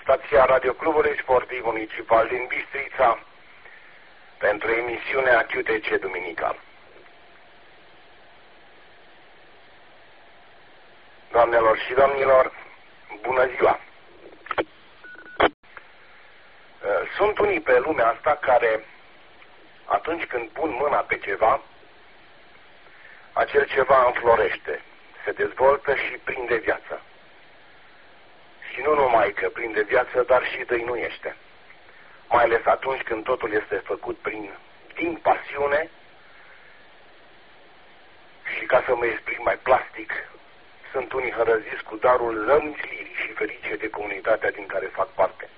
stația Radioclubului Sportiv Municipal din Bistrița pentru emisiunea QTC Duminical. Doamnelor și domnilor, bună ziua! Sunt unii pe lumea asta care, atunci când pun mâna pe ceva, acel ceva înflorește, se dezvoltă și prinde viață. Și nu numai că prinde viață, dar și dăinuiește. Mai ales atunci când totul este făcut din pasiune și, ca să mă exprim mai plastic, sunt unii hărăziți cu darul zămislirii și ferice de comunitatea din care fac parte.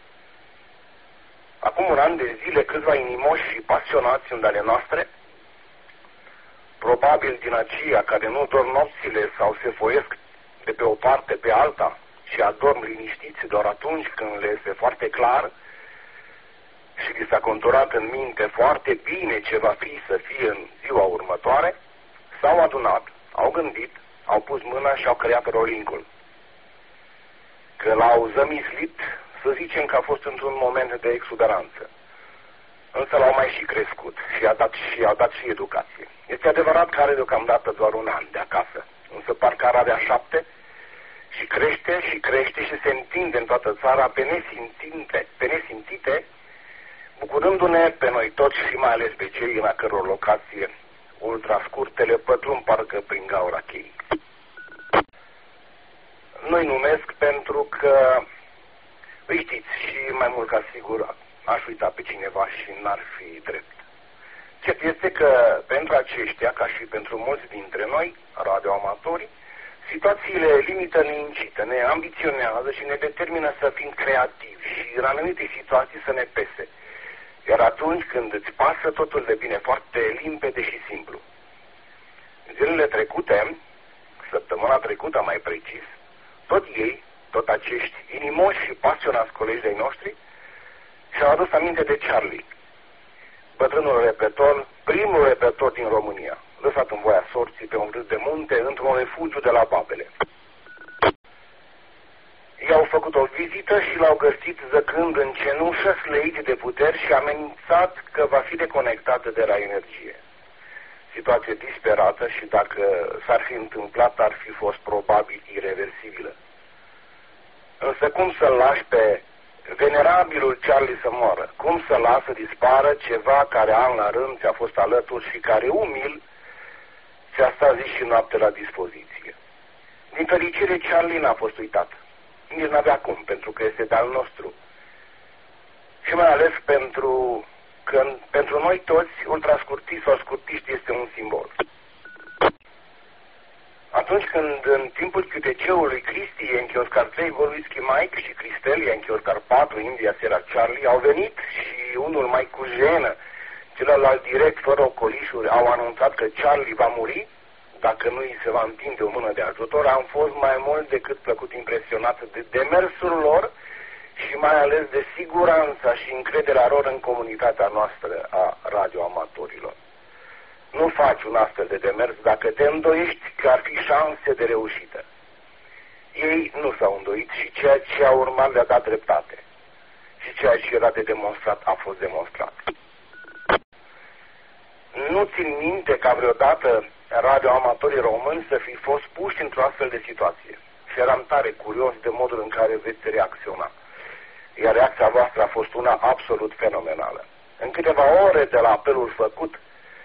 Acum un an de zile, câțiva inimoși și pasionați în ale noastre, probabil din aceia care nu dorm nopțile sau se foiesc de pe o parte pe alta și adorm liniștiți doar atunci când le este foarte clar și li s-a conturat în minte foarte bine ce va fi să fie în ziua următoare, s-au adunat, au gândit, au pus mâna și au creat rolingul. Că l-au zămislit, să zicem că a fost într-un moment de exuberanță. Însă l-au mai și crescut și i-au dat și educație. Este adevărat că are deocamdată doar un an de acasă, însă parcă ar avea 7 și crește și crește și se întinde în toată țara pe nesimțite, bucurându-ne pe noi toți și mai ales pe cei în a căror locație ultrascurtele pătrund parcă prin gaura cheii. Nu-i numesc pentru că, îi știți, și mai mult ca sigur aș uita pe cineva și n-ar fi drept. Cert este că pentru aceștia, ca și pentru mulți dintre noi, radioamatorii, situațiile limită ne incită, ne ambiționează și ne determină să fim creativi și în anumite situații să ne pese. Iar atunci când îți pasă, totul devine foarte limpede și simplu. Zilele trecute, săptămâna trecută mai precis, tot acești inimoși și pasionați colegi de-ai noștri, și-au adus aminte de Charlie, bătrânul repetor, primul repetor din România, lăsat în voia sorții pe un râs de munte, într-un refugiu de la Babele. I-au făcut o vizită și l-au găsit zăcând în cenușă, slăit de puteri și amenințat că va fi deconectat de la energie. Situație disperată și dacă s-ar fi întâmplat, ar fi fost probabil ireversibilă. Însă cum să-l lași pe venerabilul Charlie să moară? Cum să lasă dispară ceva care an la rând ți-a fost alături și care umil ți-a stat zi și noapte la dispoziție? Din fericire, Charlie n-a fost uitat. Nici n-avea cum, pentru că este de-al nostru. Și mai ales pentru că pentru noi toți, ultrascurtiști sau scurtiști este un simbol. Atunci când în timpul QTC-ului Cristi e în Chioscar 3, Whisky Mike și Cristel e în Chioscar 4, India Sierra Charlie, au venit și unul mai cu jenă, celălalt direct, fără ocolișuri, au anunțat că Charlie va muri dacă nu îi se va întinde o mână de ajutor. Am fost mai mult decât plăcut impresionat de demersul lor și mai ales de siguranța și încrederea lor în comunitatea noastră a radioamatorilor. Nu faci un astfel de demers dacă te îndoiești că ar fi șanse de reușită. Ei nu s-au îndoit și ceea ce a urmat le-a dat dreptate. Și ceea ce era de demonstrat a fost demonstrat. Nu țin minte ca vreodată radioamatorii români să fi fost puși într-o astfel de situație. Și eram tare curios de modul în care veți reacționa. Iar reacția voastră a fost una absolut fenomenală. În câteva ore de la apelul făcut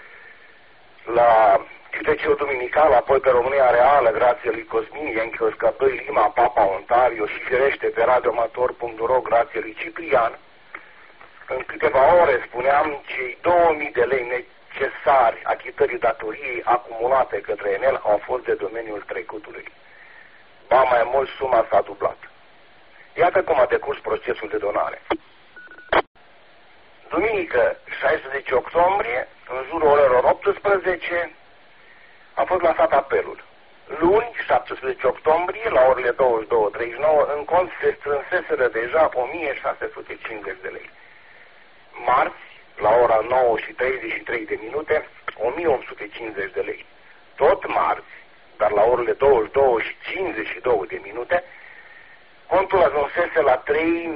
la QTC-ul Duminical, apoi pe România Reală, grație lui Cosmin Ienchios, Căpăi Lima, Papa Ontario și firește pe radioamator.ro, grație lui Ciprian, în câteva ore, spuneam, cei 2000 de lei necesari achitării datoriei acumulate către Enel au fost de domeniul trecutului. Ba mai mult, suma s-a dublat. Iată cum a decurs procesul de donare. Duminică, 16 octombrie, în jurul orelor 18, a fost lansat apelul. Luni, 17 octombrie, la orele 22:39, în cont se strânseseră deja 1650 de lei. Marți, la ora 9:33 de minute, 1850 de lei. Tot marți, dar la orele 22:52 de minute, contul ajunsese la 3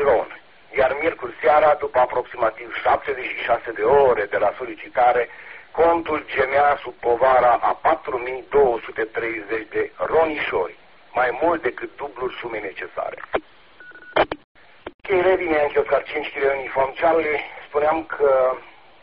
Milon. Iar miercuri seara, după aproximativ 76 de ore de la solicitare, contul gemea sub povara a 4230 de ronișori, mai mult decât dublul sumei necesare. Cheile vine în chioscar 5 kg uniform Charlie, spuneam că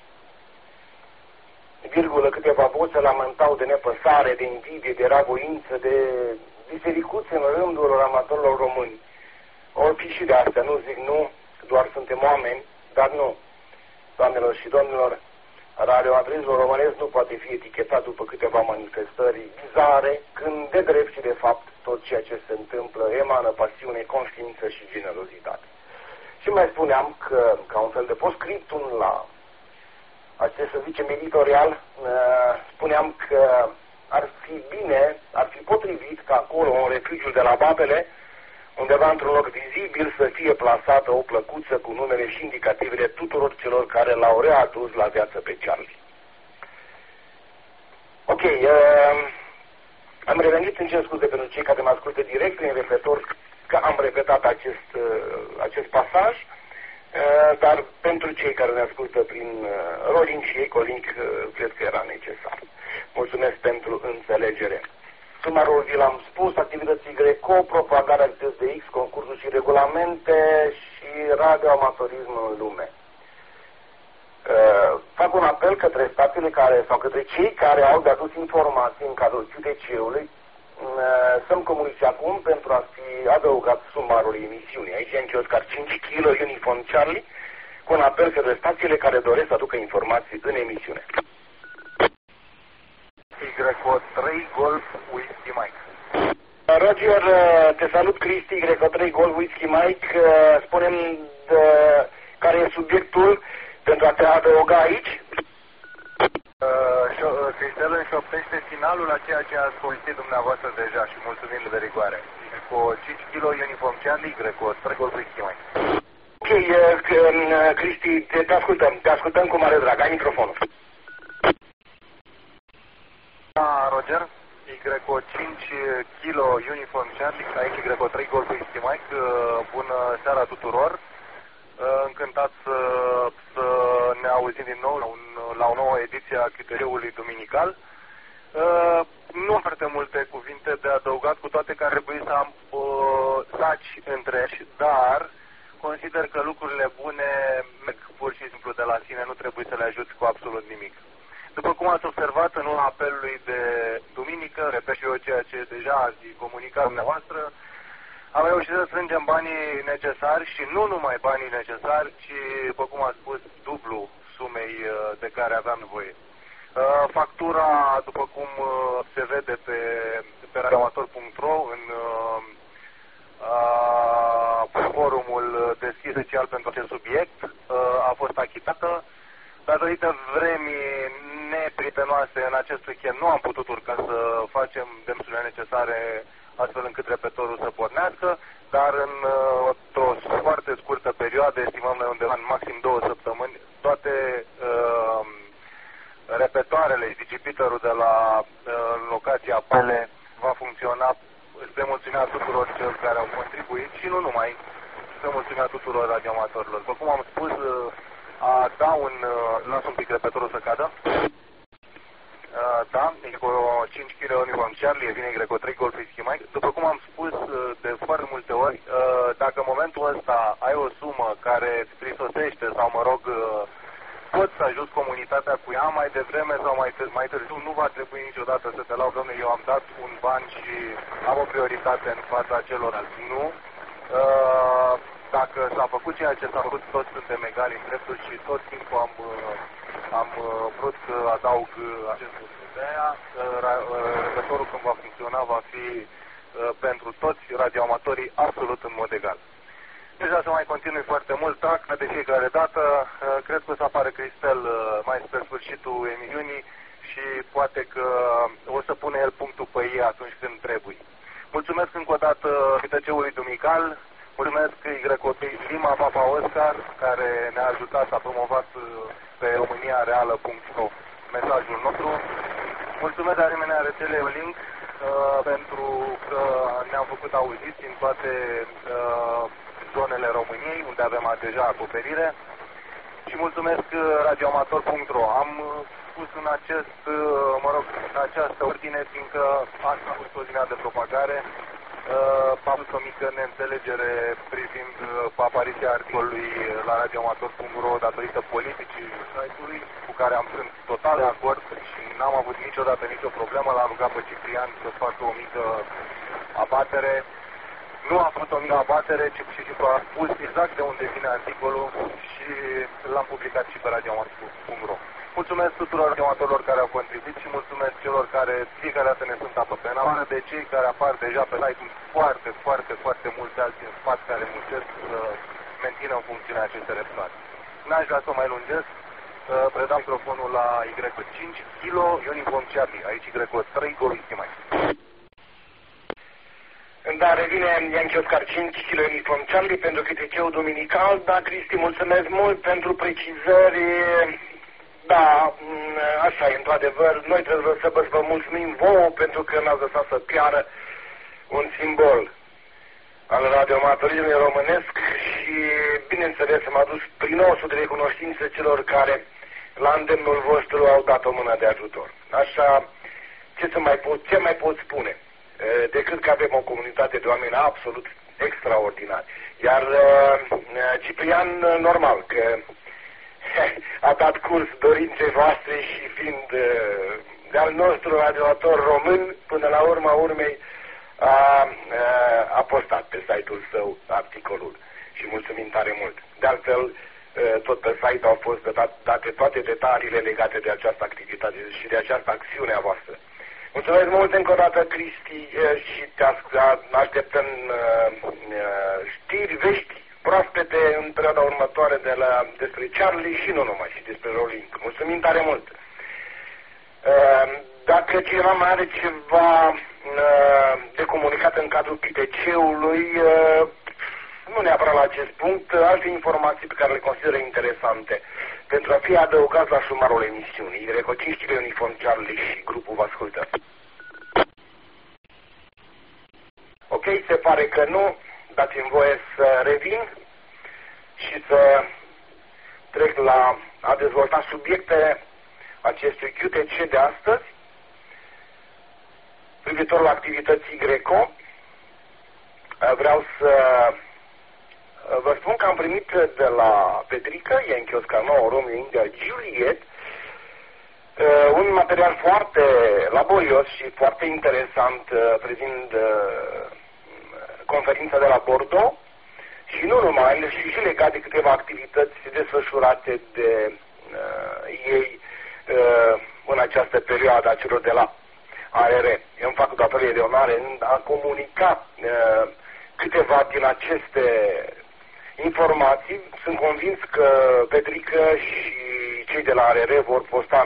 virgulă câteva voce lamentau de nepăsare, de invidie, de ravoință, de bisericuțe în rândul amatorilor români. Or fi și de astea, nu zic nu, doar suntem oameni, dar nu. Doamnelor și domnilor, radioamatorismul românesc nu poate fi etichetat după câteva manifestări bizare, când de drept și de fapt tot ceea ce se întâmplă emană pasiune, conștiință și generozitate. Și mai spuneam că, ca un fel de postscriptum la acest, să zicem, editorial, spuneam că ar fi bine, ar fi potrivit ca acolo, în refugiul de la Babele, undeva într-un loc vizibil, să fie plasată o plăcuță cu numele și indicativele tuturor celor care l-au readus la viață pe Charlie. Ok, am revenit, îmi cer scuze pentru cei care mă ascultă direct prin repetor, că am repetat acest pasaj, dar pentru cei care ne ascultă prin rolling și ecolink, cred că era necesar. Mulțumesc pentru înțelegere. Sumarul vi l-am spus, activității Greco, propagarea activități de X, concursuri și regulamente și radioamatorism în lume. Fac un apel către statele care, sau către cei care au de adus informații în cadrul QTC-ului, să-mi comunice acum pentru a fi adăugat sumarului emisiunii. Aici e în Oscar 5 kg Uniform Charlie, cu un apel către stațiile care doresc să aducă informații în emisiune. Y3 Golf Whiskey Mike. Roger, te salut, Cristi, Y3 Golf Whiskey Mike. Spune-mi care e subiectul pentru a te adăuga aici. Cristel înșoptește finalul la ceea ce ați povestit dumneavoastră deja și mulțumim de rigoare. Cu 5 kg Uniform Charlie, Y3 Golf Whiskey Mike. Ok, Cristi, te ascultăm cu mare drag. Ai microfonul. Roger, Y5 kg Uniform Charlie, aici Y3 Golf Whiskey Mike. Bună seara tuturor. Încântat să ne auzim din nou la o nouă ediție a QTC-ului duminical. Nu am foarte multe cuvinte de adăugat, cu toate că ar trebui să am saci întregi, dar consider că lucrurile bune merg pur și simplu de la sine, nu trebuie să le ajuți cu absolut nimic. După cum ați observat în urma apelului de duminică, repet și eu ceea ce deja ați comunicat dumneavoastră, am reușit să strângem banii necesari și nu numai banii necesari, ci, după cum am spus, dublu sumei de care aveam nevoie. Factura, după cum se vede pe radioamator.ro, în forumul deschis special pentru acest subiect, a fost achitată. Datorită vremii neprietenoase în acest weekend nu am putut urca să facem demersurile necesare astfel încât repetorul să pornească, dar într-o foarte scurtă perioadă, estimăm noi undeva în maxim 2 săptămâni, toate repetoarele și digipiterul de la locația Pale va funcționa spre mulțumea tuturor celor care au contribuit și nu numai, spre mulțumea tuturor radioamatorilor. După cum am spus, las un pic repetorul să cadă. Da, e cu 5 kg Uniform Charlie, vine Y3 Golf Whiskey Mike. După cum am spus de foarte multe ori, dacă în momentul ăsta ai o sumă care îți prisosește sau, mă rog, poți să ajuți comunitatea cu ea, mai devreme sau mai târziu, nu va trebui niciodată să te lau, dom'le, eu am dat un ban și am o prioritate în fața celorlalți. Nu. Dacă s-a făcut ceea ce s-a făcut, toți suntem egali în drepturi și tot timpul am vrut să adaug acest lucru. De aia, repertorul când va funcționa va fi pentru toți radioamatorii absolut în mod egal. Deja să mai continui foarte mult, ca de fiecare dată, cred că o să apară Cristel mai spre sfârșitul emisiunii și poate că o să pune el punctul pe ei atunci când trebuie. Mulțumesc încă o dată QTC-ului duminical. Mulțumesc Y3 Lima Papa Oscar, care ne-a ajutat, s-a promovat pe româniareală.ro mesajul nostru. Mulțumesc de asemenea rețelei Link pentru că ne-am făcut auziți în toate zonele României, unde unde avem deja acoperire. Și mulțumesc radioamator.ro. Am spus în această ordine, fiindcă asta a fost ordinea de propagare. Am avut o mică neînțelegere privind apariția articolului la radioamator.ro datorită politicii site-ului, cu care am sunt total de acord și n-am avut niciodată nicio problemă. L-am rugat pe Ciprian să facă o mică abatere. Nu a făcut o mică abatere, ci a spus exact de unde vine articolul și l-am publicat și pe radioamator.ro. Mulțumesc tuturor radioamatorilor care au contribuit și mulțumesc celor care fiecare dată ne sunt apă pe afară de cei care apar deja pe site-ul foarte mulți alții în spate care muncesc să mențină în funcțiune aceste rețoare. N-aș vrea să o mai lungesc, predau microfonul la Y5 Kilo Uniform Charlie, aici Y3 Golisti mai. Da, revine Yankee Oscar 5 Kilo Uniform Charlie pentru câteceu duminical. Da, Cristi, mulțumesc mult pentru precizări. Da, așa e, într-adevăr, noi trebuie să vă mulțumim vouă pentru că ne-ați lăsat să piară un simbol al radioamatorismului românesc și, bineînțeles, am adus prin osul de recunoștință celor care, la îndemnul vostru, au dat o mână de ajutor. Așa, ce mai pot spune? Decât că avem o comunitate de oameni absolut extraordinari. Iar Ciprian, normal, că a dat curs dorinței voastre și fiind de-al nostru radioator român, până la urma urmei a postat pe site-ul său articolul și mulțumim tare mult. De altfel, tot pe site au fost date toate detaliile legate de această activitate și de această acțiune a voastră. Mulțumesc mult încă o dată, Cristi, și te așteptăm știri, vești proaspete în perioada următoare despre Charlie și nu numai, și despre Rolling. Mulțumim tare mult! Dacă cineva mai are ceva de comunicat în cadrul PTC-ului, nu neapărat la acest punct, alte informații pe care le consideră interesante pentru a fi adăugați la sumarul emisiunii. Y5 Uniform Charlie și grupul vă ascultă. Ok, se pare că nu. Dați-mi voie să revin și să trec la a dezvolta subiectele acestui QTC de astăzi. Privitor la activității Greco, vreau să vă spun că am primit de la Petrică, Yankee Oscar 9 Romeo India Juliet, un material foarte laborios și foarte interesant privind conferința de la Bordeaux și nu numai, și legat de câteva activități desfășurate de ei în această perioadă a celor de la ARR. Eu îmi fac datorie de onoare în a comunica câteva din aceste informații. Sunt convins că Petrică și cei de la ARR vor posta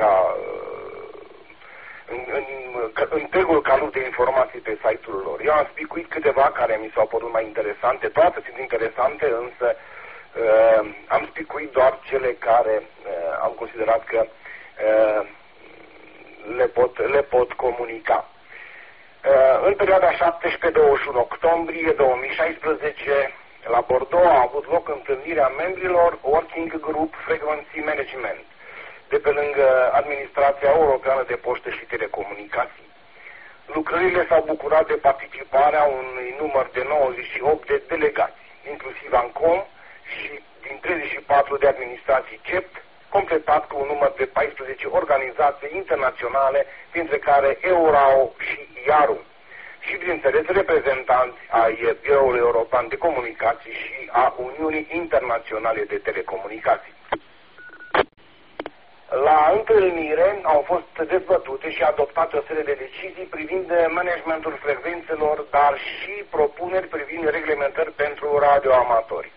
întregul calup de informații pe site-ul lor. Eu am spicuit câteva care mi s-au părut mai interesante, toate sunt interesante, însă am spicuit doar cele care am considerat că le pot comunica. În perioada 17-21 octombrie 2016, la Bordeaux a avut loc întâlnirea membrilor Working Group Frequency Management, de pe lângă Administrația Europeană de Poștă și Telecomunicații. Lucrările s-au bucurat de participarea unui număr de 98 de delegați, inclusiv ANCOM și din 34 de administrații CEPT, completat cu un număr de 14 organizații internaționale, printre care EURAO și IARU, și, bineînțeles, reprezentanți ai Biroului European de Comunicații și a Uniunii Internaționale de Telecomunicații. La întâlnire au fost dezbătute și adoptate o serie de decizii privind managementul frecvențelor, dar și propuneri privind reglementări pentru radioamatori.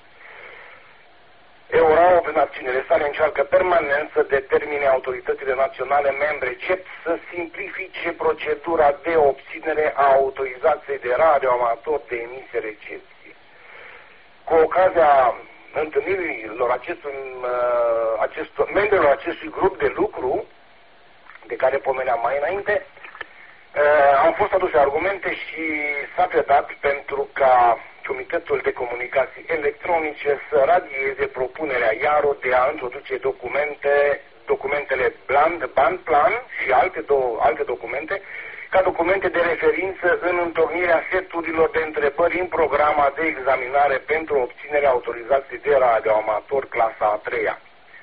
EURAO, prin acțiunile sale, încearcă permanent să determine autoritățile naționale membre CEPT să simplifice procedura de obținere a autorizației de radioamator de emisie-recepție. Cu ocazia întâlnirilor membrilor acestui grup de lucru, de care pomeneam mai înainte, au fost aduse argumente și s-a pledat pentru ca Comitetul de Comunicații Electronice să radieze propunerea IARO de a introduce documentele band plan și alte documente ca documente de referință în întocmirea seturilor de întrebări în programa de examinare pentru obținerea autorizației de radioamator clasa a 3-a.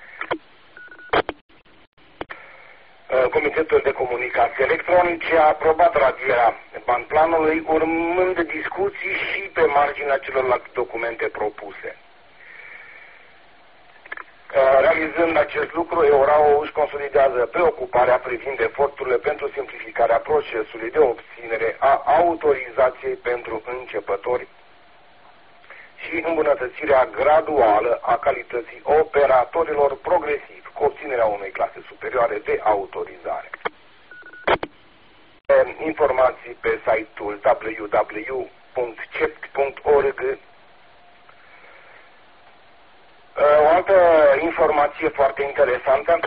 Comitetul de Comunicații Electronice a aprobat radierea bandplanului, urmând discuții și pe marginea celorlalte documente propuse. Realizând acest lucru, EURAO își consolidează preocuparea privind eforturile pentru simplificarea procesului de obținere a autorizației pentru începători și îmbunătățirea graduală a calității operatorilor progresiv cu obținerea unei clase superioare de autorizare. Informații pe site-ul www.cept.org. O altă informație foarte interesantă.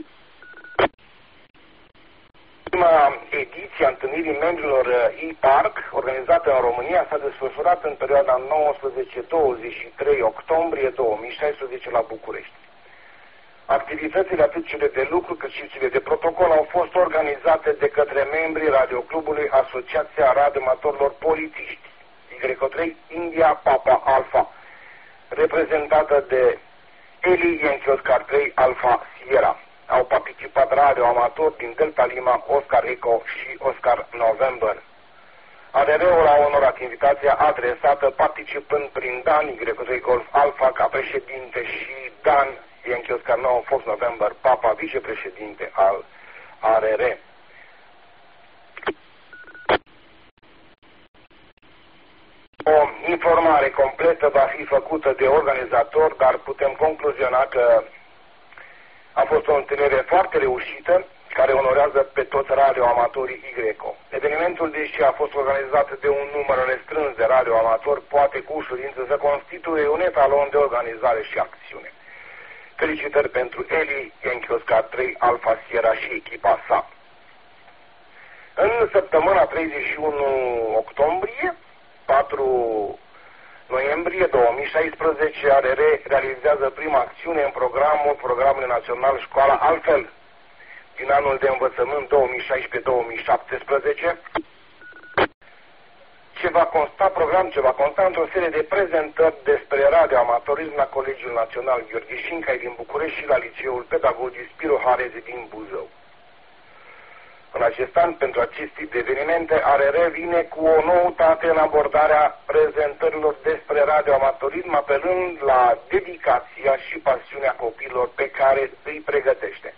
Prima ediție a întâlnirii membrilor e-Park, organizată în România, s-a desfășurat în perioada 19-23 octombrie 2016 la București. Activitățile atât cele de lucru cât și cele de protocol au fost organizate de către membrii radioclubului Asociația Radioamatorilor Polițiști, Y3 India Papa Alpha, reprezentată de Eli Yankee Oscar 3 Alpha Sierra. Au participat radioamatori din Delta Lima, Oscar Echo și Oscar November. ADR-ul a onorat invitația adresată participând prin Dan Y3 Golf Alpha ca președinte și Dan Yankee Oscar 9 Fox November Papa, vicepreședinte al ARR. O informare completă va fi făcută de organizator, dar putem concluziona că a fost o întâlnire foarte reușită, care onorează pe toți radioamatorii YCO. Evenimentul, deși a fost organizat de un număr restrâns de radioamatori, poate cu ușurință să constituie un etalon de organizare și acțiune. Felicitări pentru Eli Yankee Oscar 3 Alpha Sierra și echipa sa. În săptămâna 31 octombrie, 4 noiembrie 2016, ARR realizează prima acțiune în programului național Școala Altfel din anul de învățământ 2016-2017, ce va consta într-o serie de prezentări despre radioamatorism la Colegiul Național Gheorghe Șincai din București și la Liceul Pedagogic Spiro Harezi din Buzău. În acest an, pentru acest tip de evenimente, ARR vine cu o noutate în abordarea prezentărilor despre radioamatorism, apelând la dedicația și pasiunea copiilor pe care îi pregătește.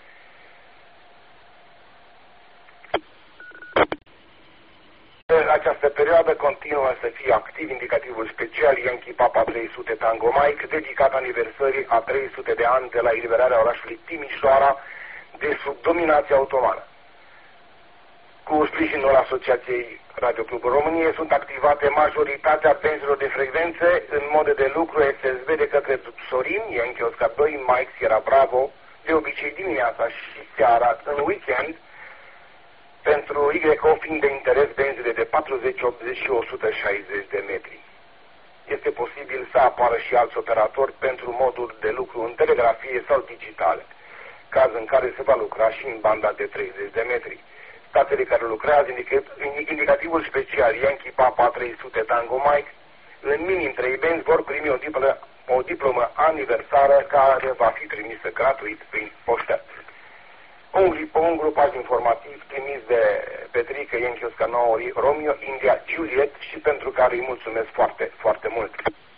În această perioadă continuă să fie activ indicativul special Yankee Papa 300 Tango Mike, dedicat aniversării a 300 de ani de la eliberarea orașului Timișoara de sub dominația otomană. Cu sprijinul Asociației Radioclubul României sunt activate majoritatea benzilor de frecvențe în mode de lucru SSB de către Sorin, Yankee Oscar 2, Mike Sierra Bravo, de obicei dimineața și seara, în weekend, pentru YCO fiind de interes benzile de 40, 80 și 160 de metri. Este posibil să apară și alți operatori pentru moduri de lucru în telegrafie sau digitale, caz în care se va lucra și în banda de 30 de metri. Statele care lucrează indicativul special Yankee Papa 300 Tango Mike, în minim 3 benzi vor primi o diplomă aniversară care va fi trimisă gratuit prin poștă. Un grupaj informativ trimis de Petrică Yankee Oscar 9 Romeo India Juliet și pentru care îi mulțumesc foarte, foarte mult.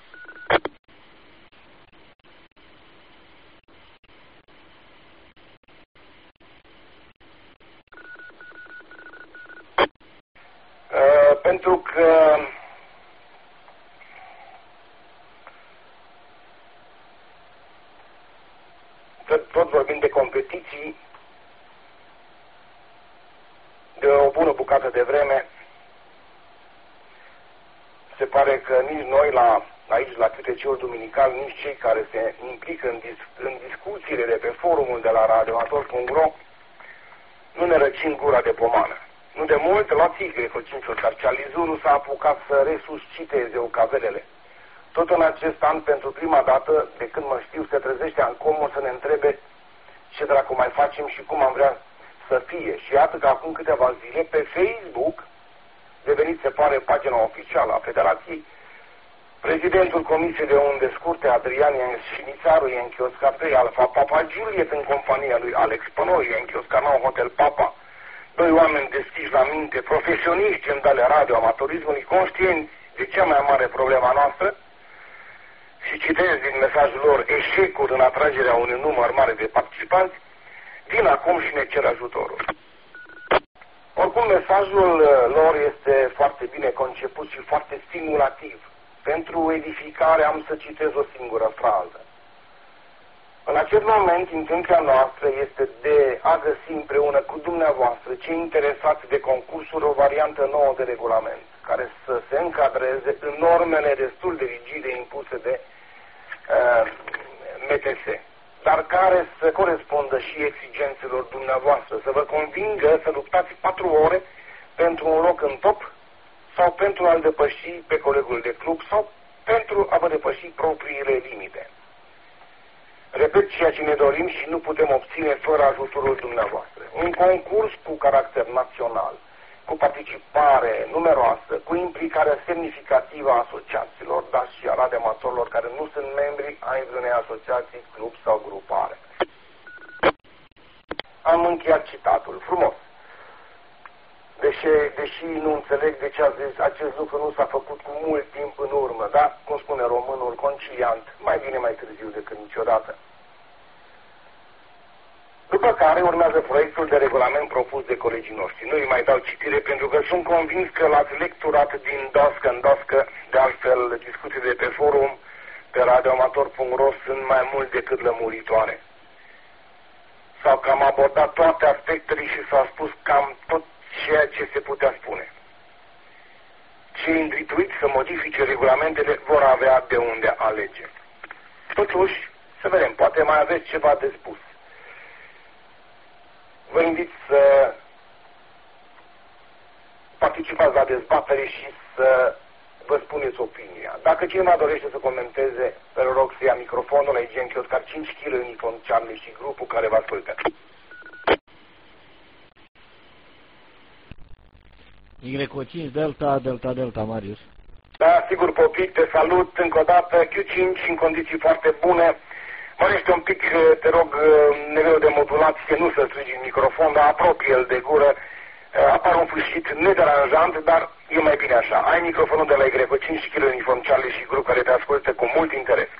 Pentru că tot vorbim de competiții, de o bună bucată de vreme, se pare că nici noi aici la QTC-ul duminical, nici cei care se implică în discuțiile de pe forumul de la radioamator.ro nu ne răcim gura de pomană. Nu de mult, la țigre, Făcințul Carcializuru s-a apucat să resuscite zeucavelele. Tot în acest an, pentru prima dată, de când mă știu, se trezește Ancomul să ne întrebe ce dracu mai facem și cum am vrea să fie. Și iată că acum câteva zile, pe Facebook, devenit, se pare, pagina oficială a Federației, prezidentul Comisiei de Unde Scurte, Adrian Șinițaru, e în Chiosca 3, Alfa Papa Juliet, în compania lui Alex Pănoi, e în Chiosca 9, Hotel Papa, doi oameni deschiși la minte, profesioniști în dale radio, amatorismului, conștienți de cea mai mare problema noastră, și citez din mesajul lor eșecul în atragerea unui număr mare de participanți, vin acum și ne cer ajutorul. Oricum, mesajul lor este foarte bine conceput și foarte stimulativ. Pentru edificare am să citez o singură frază. În acest moment, intenția noastră este de a găsi împreună cu dumneavoastră cei interesați de concursuri o variantă nouă de regulament, care să se încadreze în normele destul de rigide impuse de MTS, dar care să corespundă și exigențelor dumneavoastră, să vă convingă să luptați 4 ore pentru un loc în top sau pentru a-l depăși pe colegul de club sau pentru a vă depăși propriile limite. Repet ceea ce ne dorim și nu putem obține fără ajutorul dumneavoastră. Un concurs cu caracter național, cu participare numeroasă, cu implicarea semnificativă a asociațiilor, dar și a radioamatorilor care nu sunt membri ai unei asociații, club sau grupare. Am încheiat citatul. Frumos. Deși nu înțeleg de ce a zis, acest lucru nu s-a făcut cu mult timp în urmă, dar, cum spune românul conciliant, mai bine mai târziu decât niciodată. După care urmează proiectul de regulament propus de colegii noștri. Nu îi mai dau citire pentru că sunt convins că l-ați lecturat din doscă în doscă, de altfel discuțiile de pe forum, pe radioamator.ro sunt mai mult decât lămuritoare. Sau că am abordat toate aspectele și s-a spus cam tot ceea ce se putea spune. Cei îndrituiți să modifice regulamentele vor avea de unde alege. Totuși, să vedem, poate mai aveți ceva de spus. Vă invit să participați la dezbatere și să vă spuneți opinia. Dacă cineva dorește să comenteze, îl rog să ia microfonul, aici în Chioscar 5 kg uniform Charlie și grupul care vă ascultă. Y5 Delta, Delta, Delta, Marius. Da, sigur, Popit, te salut încă o dată, Q5 în condiții foarte bune. Mărește un pic, te rog, nivelul de modulație, nu să strigi în microfon, dar apropie-l de gură. Apare un fâșit nederanjant, dar e mai bine așa. Ai microfonul de la Y5 kg uniform Charlie și grup care te ascultă cu mult interes.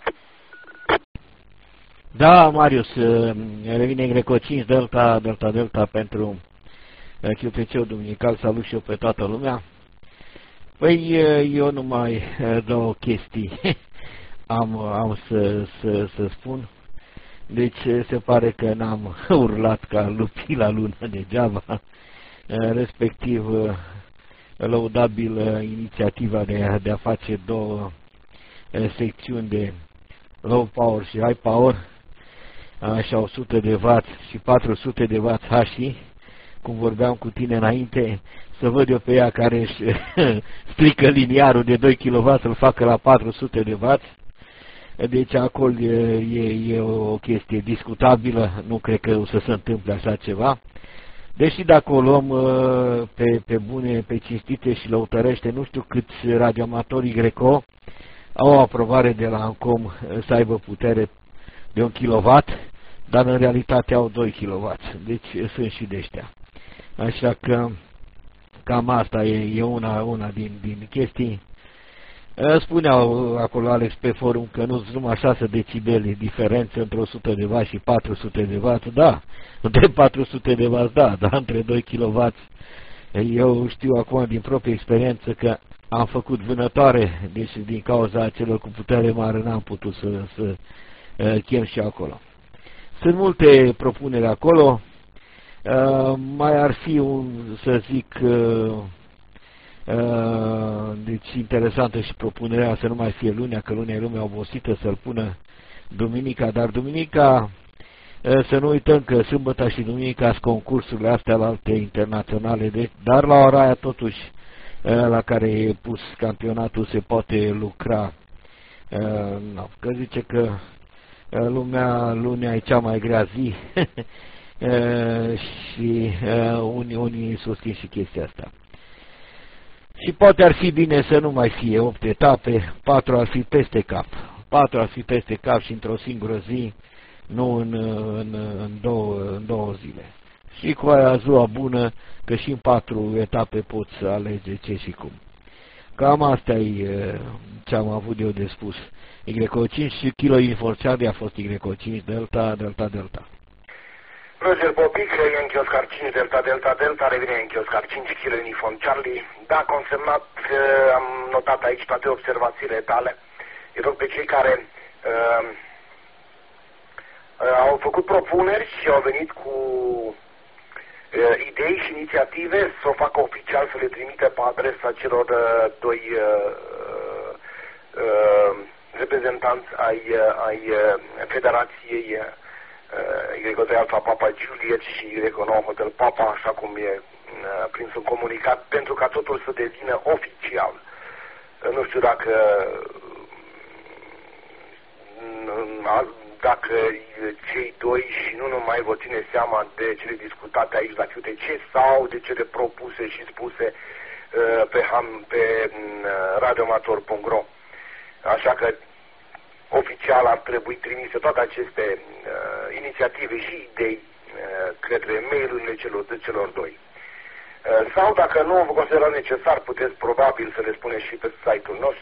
Da, Marius, revine Y5 Delta, Delta, Delta pentru QPC-ul duminical. Salut și eu pe toată lumea. Păi, eu numai două chestii am să spun. Deci se pare că n-am urlat ca lupii la lună degeaba, respectiv lăudabilă inițiativa de a face două secțiuni de low power și high power, așa 100 de W și 400 de W HI, cum vorbeam cu tine înainte, să văd eu pe ea care își strică liniarul de 2 kW să-l facă la 400 de W. Deci acolo e o chestie discutabilă, nu cred că o să se întâmple așa ceva. Deși dacă o luăm pe bune, pe cinstite și lăutărește, nu știu câți radioamatori Greco au o aprobare de la Ancom să aibă putere de 1 kW, dar în realitate au 2 kW, deci sunt și de ăștia. Așa că cam asta e una din chestii. Spuneau acolo Alex pe forum că nu sunt numai 6 decibeli diferență între 100 de W și 400 de W, da, între 400 de W, da, dar între 2 kW, eu știu acum din proprie experiență că am făcut vânătoare, deci din cauza celor cu putere mare n-am putut să chem și acolo. Sunt multe propuneri acolo, mai ar fi să zic, deci interesantă și propunerea să nu mai fie lunea, că lunea e lumea obosită, să-l pună duminica, dar duminica, să nu uităm că sâmbătă și duminica sunt concursurile astea la alte internaționale, dar la ora aia totuși la care e pus campionatul se poate lucra No, că zice că lumea e cea mai grea zi și unii susțin și chestia asta. Și poate ar fi bine să nu mai fie 8 etape, 4 ar fi peste cap. 4 ar fi peste cap și într-o singură zi, nu în două zile. Și cu aia ziua bună, că și în 4 etape poți alege ce și cum. Cam asta e ce am avut eu de spus. Y5 și Kilo Uniform Charlie a fost Y5 Delta, Delta, Delta. Roger Bobic, e în Chioscar 5 Delta, Delta, Delta, revine în Chioscar 5 Kilo Uniform Charlie. Da, consemnat, am notat aici toate observațiile tale. Îi rog pe cei care au făcut propuneri și au venit cu idei și inițiative să o facă oficial, să le trimite pe adresa celor doi reprezentanți ai Federației Y3 Alfa Papa Juliet și Y9 Hotel Papa, așa cum e prins un comunicat, pentru ca totul să devină oficial. Nu știu dacă cei doi și nu numai vor ține seama de cele discutate aici la QTC sau de cele propuse și spuse pe radioamator.ro. Așa că oficial ar trebui trimise toate aceste inițiative și idei către mail-urile celor doi. Sau dacă nu vă considerați necesar, puteți probabil să le spuneți și pe site-ul nostru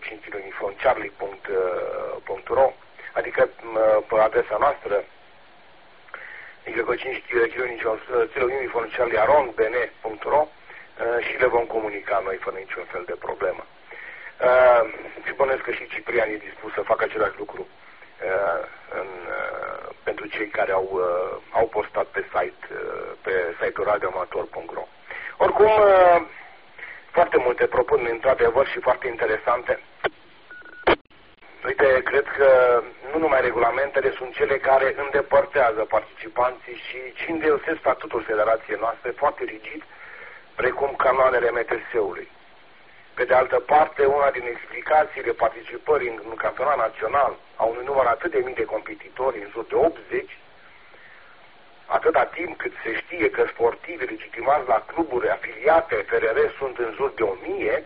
y5uniformcharlie.ro, adică pe adresa noastră y5uniformcharlie.ro și le vom comunica noi fără niciun fel de problemă. Și bănuiesc că și Ciprian e dispus să facă același lucru pentru cei care au postat pe site-ul radioamator.ro. Oricum, foarte multe propuneri într-adevăr și foarte interesante. Uite, cred că nu numai regulamentele sunt cele care îndepărtează participanții și îndeosebesc statutul federației noastre foarte rigid, precum canoanele MTS-ului. Pe de altă parte, una din explicațiile participării în campionat național a unui număr atât de mii de competitori, în jur de 80, atâta timp cât se știe că sportivii legitimați la cluburi afiliate FRR sunt în jur de 1000,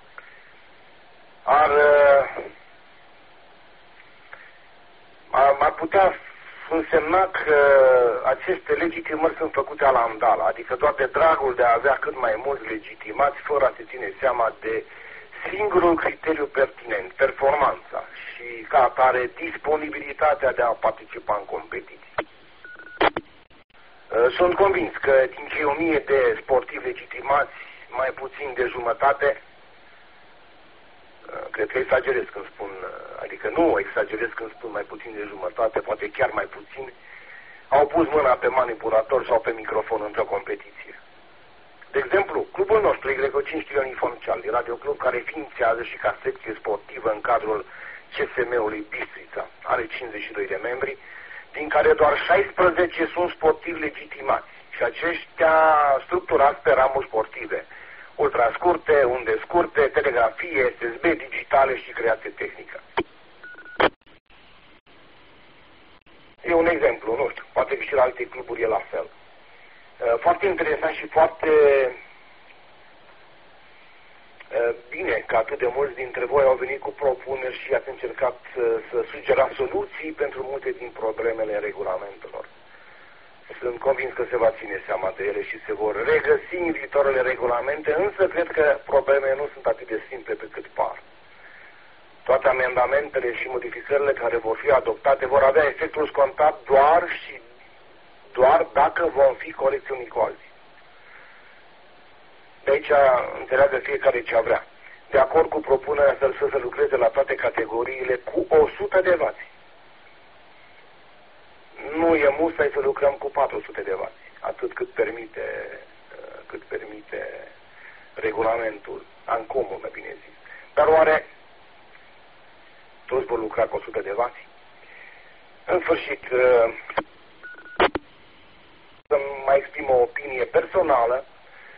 ar putea însemna că aceste legitimări sunt făcute la andala, adică doar de dragul de a avea cât mai mulți legitimați, fără a se ține seama de singurul criteriu pertinent, performanța și ca atare disponibilitatea de a participa în competiții. Sunt convins că din cei 1000 de sportivi legitimați, mai puțin de jumătate, cred că exagerez când spun, adică nu exagerez când spun mai puțin de jumătate, poate chiar mai puțin, au pus mâna pe manipulator sau pe microfon într-o competiție. De exemplu, clubul nostru, Y5 Uniform Charlie, radioclub care ființează și ca secție sportivă în cadrul CSM-ului Bistrița, are 52 de membri, din care doar 16 sunt sportivi legitimați și aceștia structurați pe ramuri sportive. Ultrascurte, unde scurte, telegrafie, SSB, digitale și creație tehnică. E un exemplu, nu știu, poate că și la alte cluburi e la fel. Foarte interesant și foarte bine că atât de mulți dintre voi au venit cu propuneri și ați încercat să sugerați soluții pentru multe din problemele regulamentelor. Sunt convins că se va ține seama de ele și se vor regăsi în viitoarele regulamente, însă cred că problemele nu sunt atât de simple pe cât par. Toate amendamentele și modificările care vor fi adoptate vor avea efectul scontat doar dacă vom fi corecți unii cu alții. De aici înțeleagă fiecare ce vrea. De acord cu propunerea să se lucreze la toate categoriile cu 100 de vați. Nu e musai să lucrăm cu 400 de vați, atât cât permite regulamentul, ANCOM-ul, mai bine zis. Dar oare toți vor lucra cu 100 de vați? În sfârșit, să mai exprim o opinie personală,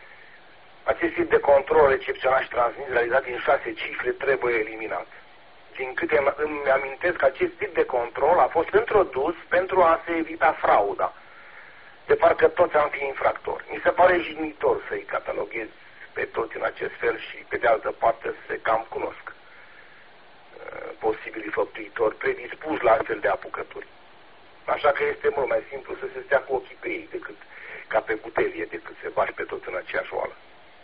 acest tip de control recepționat și transmis realizat din 6 cifre trebuie eliminat. Din câte îmi amintesc, acest tip de control a fost introdus pentru a se evita frauda. De parcă toți am fi infractori. Mi se pare jignitor să-i cataloghezi pe toți în acest fel și, pe de altă parte, să se cam cunosc posibilii făptuitori predispuși la astfel de apucături. Așa că este mult mai simplu să se stea cu ochii pe ei decât ca pe butelie, decât se bași pe toți în aceeași oală.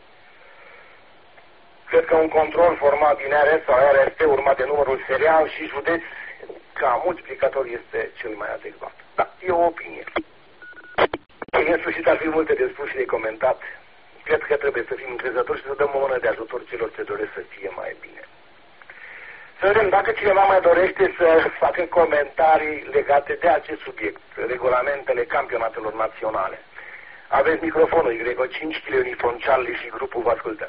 Cred că un control format din RS sau RST urmat de numărul serial și județ ca multiplicator este cel mai adecvat. Da, e o opinie. În sfârșit ar fi multe de spus și de comentat. Cred că trebuie să fim încrezători și să dăm o mână de ajutor celor ce doresc să fie mai bine. Să vedem dacă cineva mai dorește să facă comentarii legate de acest subiect, regulamentele campionatelor naționale. Aveți microfonul, Y5, Kilo Uniform Charlie și grupul vă ascultă.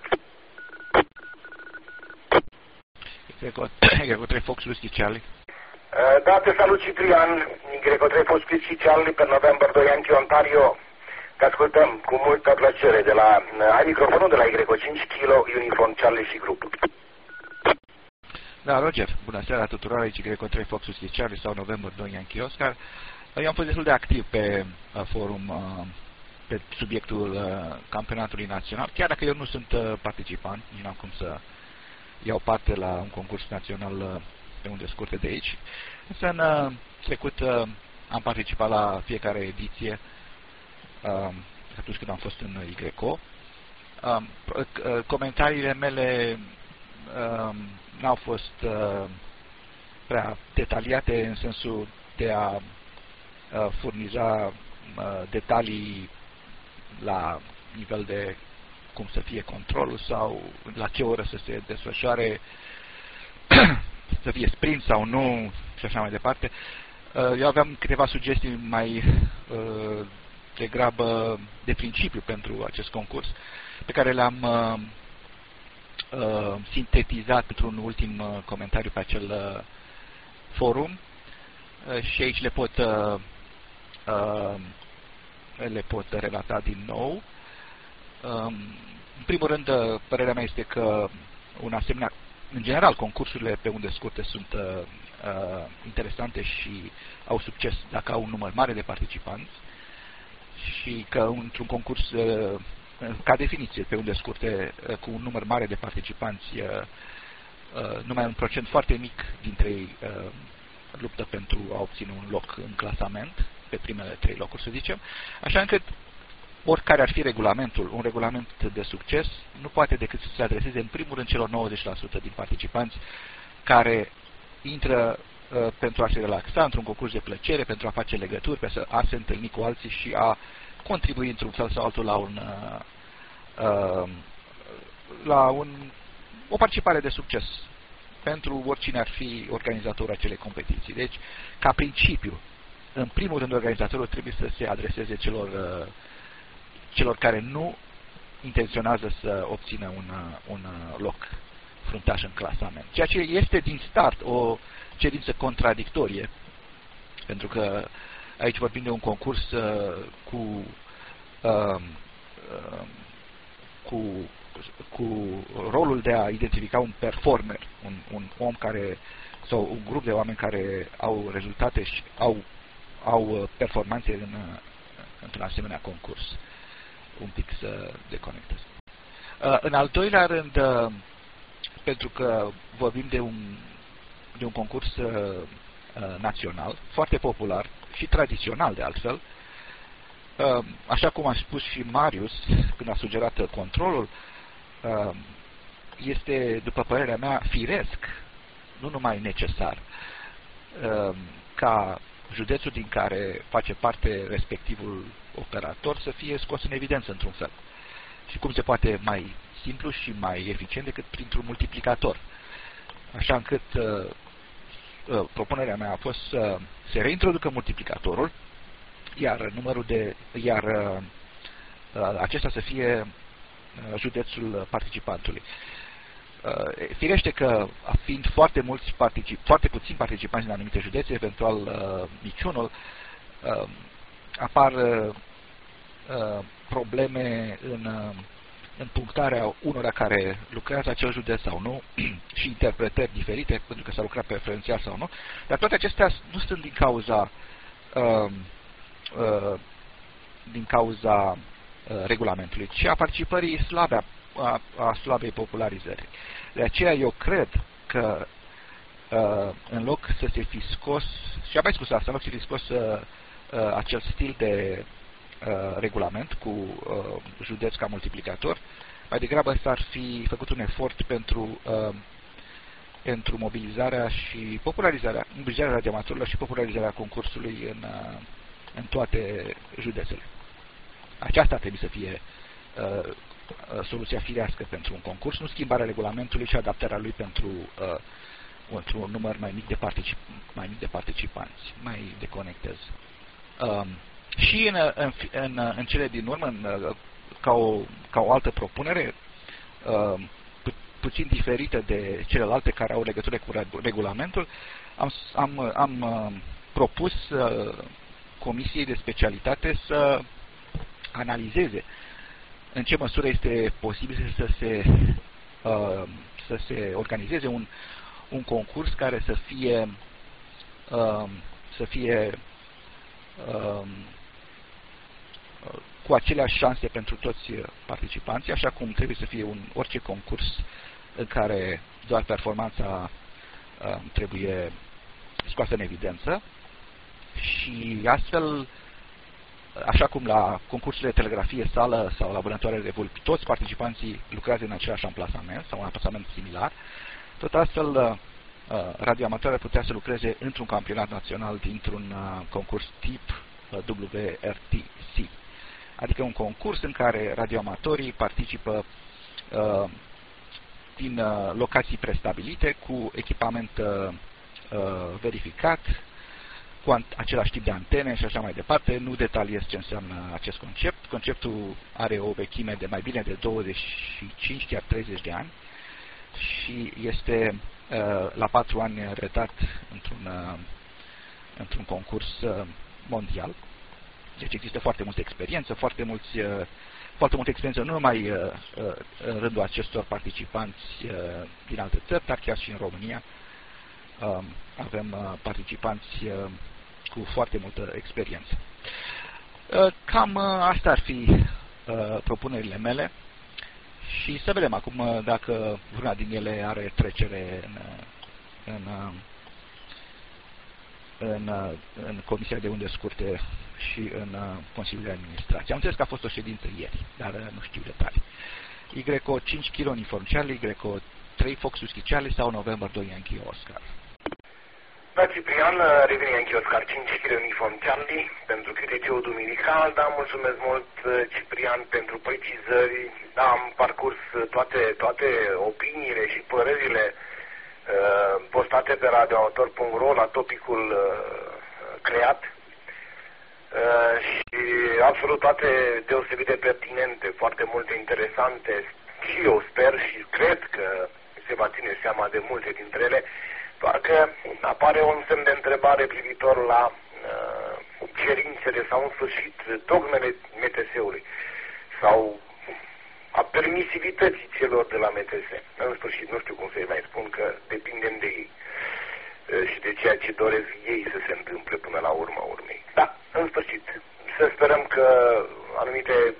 Y3 Fox Whisky Charlie. Da, te salut Ciprian, Y3 Fox Whisky Charlie pe November 2 Yankee Ontario. Te ascultăm cu multă plăcere de la... Ai microfonul de la Y5 Kilo Uniform Charlie și grupul. Da, Roger, bună seara tuturor, aici Y3 Fox Whisky Charlie sau November 2 Yankee Oscar. Eu am fost destul de activ pe forum pe subiectul campionatului național, chiar dacă eu nu sunt participant, nici n-am cum să iau parte la un concurs național pe unde scurte de aici. Însă în trecut am participat la fiecare ediție atunci când am fost în YCO. Comentariile mele n-au fost prea detaliate în sensul de a furniza detalii la nivel de cum să fie controlul sau la ce oră să se desfășoare, să fie sprint sau nu și așa mai departe. Eu aveam câteva sugestii mai degrabă de principiu pentru acest concurs, pe care le-am sintetizat într-un ultim comentariu pe acel forum și aici le pot relata din nou. În primul rând, părerea mea este că un asemenea, în general, concursurile pe unde scurte sunt interesante și au succes dacă au un număr mare de participanți și că într-un concurs, ca definiție, pe unde scurte, cu un număr mare de participanți, numai un procent foarte mic dintre ei luptă pentru a obține un loc în clasament, pe primele 3 locuri, să zicem, așa încât oricare ar fi regulamentul, un regulament de succes nu poate decât să se adreseze în primul rând celor 90% din participanți care intră pentru a se relaxa într-un concurs de plăcere, pentru a face legături, pentru a se întâlni cu alții și a contribui într-un fel sau altul la o participare de succes pentru oricine ar fi organizatorul acelei competiții. Deci, ca principiu, în primul rând, organizatorul trebuie să se adreseze celor care nu intenționează să obțină un loc fruntaș în clasament. Ceea ce este din start o cerință contradictorie, pentru că aici vorbim de un concurs cu rolul de a identifica un performer, un om care, sau un grup de oameni care au rezultate și au performanțe într-un asemenea concurs. Un pic să deconectez. În al doilea rând, pentru că vorbim de un concurs național, foarte popular și tradițional de altfel, așa cum a spus și Marius când a sugerat controlul, este, după părerea mea, firesc, nu numai necesar, ca județul din care face parte respectivul operator să fie scos în evidență într-un fel. Și cum se poate mai simplu și mai eficient decât printr-un multiplicator. Așa încât propunerea mea a fost să se reintroducă multiplicatorul, iar acesta să fie județul participantului. Firește că, fiind foarte puțini participanți în anumite județe, eventual niciunul, apar probleme în în punctarea unora care lucrează acel județ sau nu și interpretări diferite, pentru că s-a lucrat preferențial sau nu, dar toate acestea nu sunt din cauza regulamentului, ci a participării slabe, a slabei popularizări. De aceea eu cred că în loc să se fi scos, și am mai spus asta, în loc să se fi scos acel stil de regulament cu județ ca multiplicator, mai degrabă s-ar fi făcut un efort pentru mobilizarea și mobilizarea radiamatorilor și popularizarea concursului în toate județele. Aceasta trebuie să fie soluția firească pentru un concurs, nu schimbarea regulamentului și adaptarea lui pentru un număr mai mic de participanți, mai deconectez. Și în cele din urmă, ca o altă propunere, puțin diferită de celelalte care au legătură cu regulamentul, am propus Comisiei de Specialitate să analizeze în ce măsură este posibil să se organizeze un concurs care să fie cu aceleași șanse pentru toți participanții, așa cum trebuie să fie orice concurs în care doar performanța trebuie scoasă în evidență și astfel, așa cum la concursurile de telegrafie sală sau la vânătoare de vulpi, toți participanții lucrează în același amplasament sau un amplasament similar, tot astfel radioamatorii putea să lucreze într-un campionat național dintr-un concurs tip WRTC. Adică un concurs în care radioamatorii participă din locații prestabilite, cu echipament verificat, cu același tip de antene și așa mai departe. Nu detaliez ce înseamnă acest concept. Conceptul are o vechime de mai bine de 25, chiar 30 de ani și este la 4 ani redat într-un concurs mondial. Deci există foarte multă experiență, foarte multă experiență nu numai în rândul acestor participanți din alte țări, dar chiar și în România avem participanți cu foarte multă experiență. Cam asta ar fi propunerile mele și să vedem acum dacă vreuna din ele are trecere în Comisia de Unde Scurte și în Consiliul de Administrație. Am înțeles că a fost o ședință ieri, dar nu știu detalii. YO 5 kg Uniform Charlie, YO 3 Fox Whisky Charlie sau November 2 Yankee Oscar. Da, Ciprian, revine Yankee Oscar 5 kg Uniform Charlie pentru QTC-ul duminical. Da, mulțumesc mult, Ciprian, pentru precizări. Da, am parcurs toate opiniile și părerile postate pe radioamator.ro la topicul creat și absolut toate deosebit de pertinente, foarte multe interesante și eu sper și cred că se va ține seama de multe dintre ele, doar că apare un semn de întrebare privitor la cerințele sau în sfârșit dogmele MTS-ului sau a permisivității celor de la MTS. În sfârșit, nu știu cum să-i mai spun, că depindem de ei și de ceea ce doresc ei să se întâmple până la urma urmei. Da, în sfârșit, să sperăm că anumite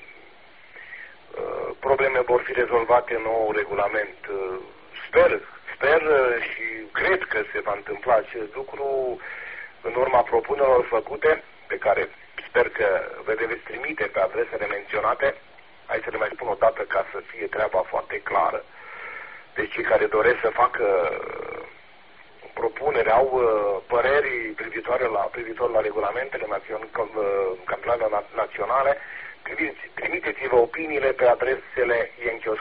probleme vor fi rezolvate în nou regulament. Sper și cred că se va întâmpla acest lucru în urma propunerilor făcute, pe care sper că le veți trimite pe adresele menționate. Hai să le mai spun o dată ca să fie treaba foarte clară. Deci cei care doresc să facă propunere, au păreri privitor la regulamentele campionatelor naționale, trimiteți-vă opiniile pe adresele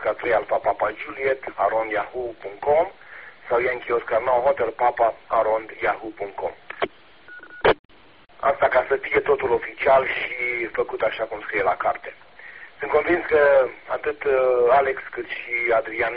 yankeeoscar3alpha@yahoo.com sau yankeeoscar9hotelpapa@yahoo.com. Asta ca să fie totul oficial și făcut așa cum scrie la carte. Sunt convins că atât Alex cât și Adrian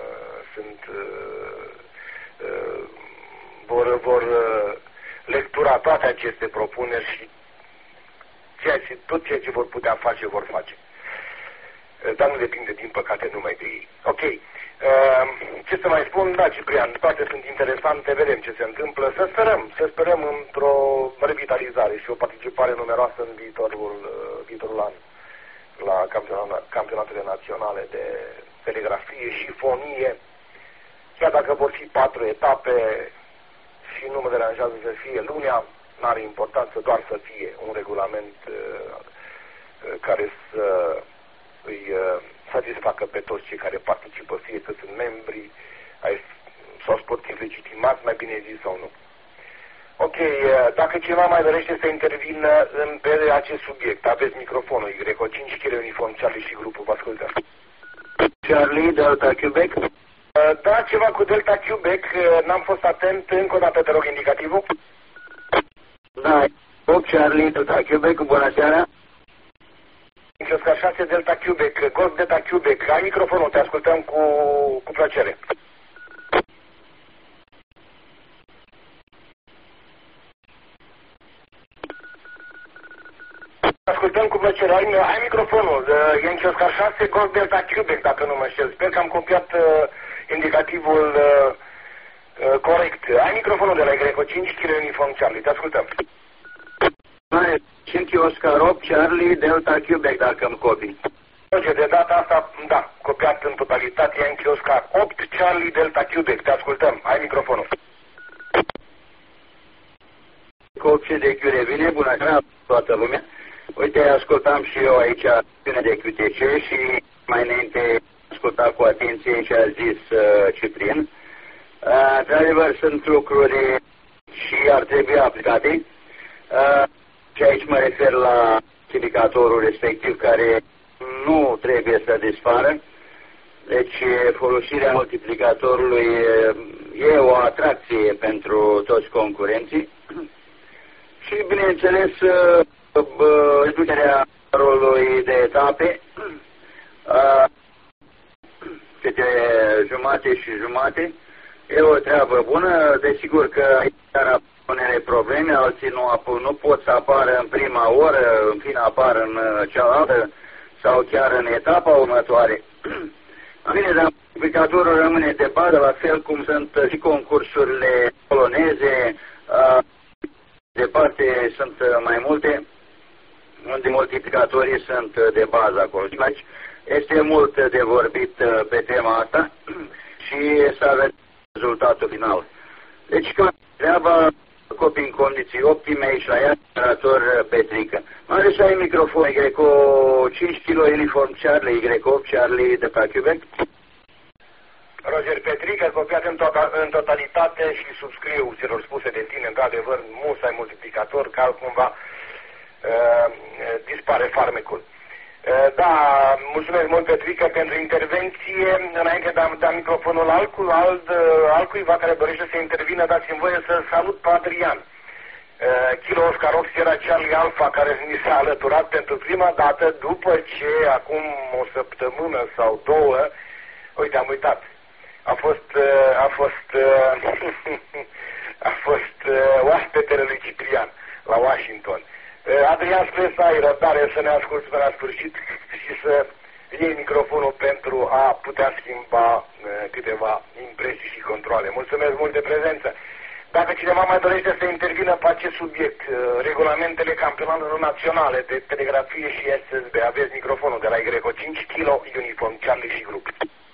vor lectura toate aceste propuneri și tot ceea ce vor putea face, vor face. dar nu depinde, din păcate, numai de ei. Ok. Ce să mai spun? Da, Ciprian, toate sunt interesante, vedem ce se întâmplă. Să sperăm într-o revitalizare și o participare numeroasă în viitorul an la campionatele naționale de telegrafie și fonie. Chiar dacă vor fi 4 etape și nu mă deranjează să fie lunea, n-are importanță, doar să fie un regulament care să îi satisfacă pe toți cei care participă, fie că sunt membri sau sportivi legitimați, mai bine zis, sau nu. Ok, dacă cineva mai dorește să intervină pe acest subiect, aveți microfonul Greco 5 kg uniform Charlie și grupul, vă ascultăm. Charlie, Delta Quebec. Da, ceva cu Delta Quebec, n-am fost atent, încă o dată te rog indicativul. Da, 8 Charlie, Delta Quebec, bună seara. Oscar 6 Delta Quebec, Golf Delta Quebec, ai microfonul, te ascultăm cu plăcere. Ascultăm cu plăcere, ai microfonul, Yankee Oscar 6 Golf Delta Quebec, dacă nu mă înșel. Sper că am copiat indicativul corect. Ai microfonul de la Greco 5 kg uniform Charlie, te ascultăm. Yankee Oscar 8 Charlie Delta Quebec, dacă îmi copii. De data asta, da, copiat în totalitate, Yankee Oscar 8 Charlie Delta Quebec, te ascultăm, ai microfonul. Copie de Chiurevine, bună seara toată lumea. Uite, ascultam și eu aici acțiune de QTC și mai înainte ascultam cu atenție ce a zis Ciprian. Într-adevăr, sunt lucruri și ar trebui aplicate. Și aici mă refer la multiplicatorul respectiv care nu trebuie să dispară. Deci folosirea multiplicatorului e o atracție pentru toți concurenții. Și bineînțeles reducerea rolului de etape câte jumate și jumate e o treabă bună. Desigur că aici unele probleme, alții nu pot să apară în prima oră, în fine apar în cealaltă sau chiar în etapa următoare. Bine, dar multiplicatorul rămâne de bază, la fel cum sunt și concursurile poloneze, departe sunt mai multe, unde multiplicatorii sunt de bază acolo. Deci este mult de vorbit pe tema asta și să avem rezultatul final. Deci, ca treaba, copii în condiții optime și la ea, operator Petrică. Are să ai microfon Greco 5 kg uniform Charlie, Greco 8 Charlie de pe Quebec. Roger Petrică, copiat în totalitate și subscriu celor spuse de tine, într-adevăr, mulți ai multiplicator, că altcumva dispare farmecul. Da, mulțumesc mult, Petrică, pentru intervenție. Înainte de a da microfonul altcuiva care dorește să intervină, dați-mi voie să salut pe Adrian. Kilo Oscar 8 Sierra Charlie Alpha, care mi s-a alăturat pentru prima dată după ce acum o săptămână sau două, uite, am uitat, a fost oaspetele lui Ciprian la Washington. Adrian, sper să ai răbdare să ne asculți până la sfârșit și să iei microfonul pentru a putea schimba câteva impresii și controle. Mulțumesc mult de prezență. Dacă cineva mai dorește să intervină pe acest subiect, regulamentele campionatelor naționale de telegrafie și SSB, aveți microfonul de la Greco 5 kg uniform Charlie și grup.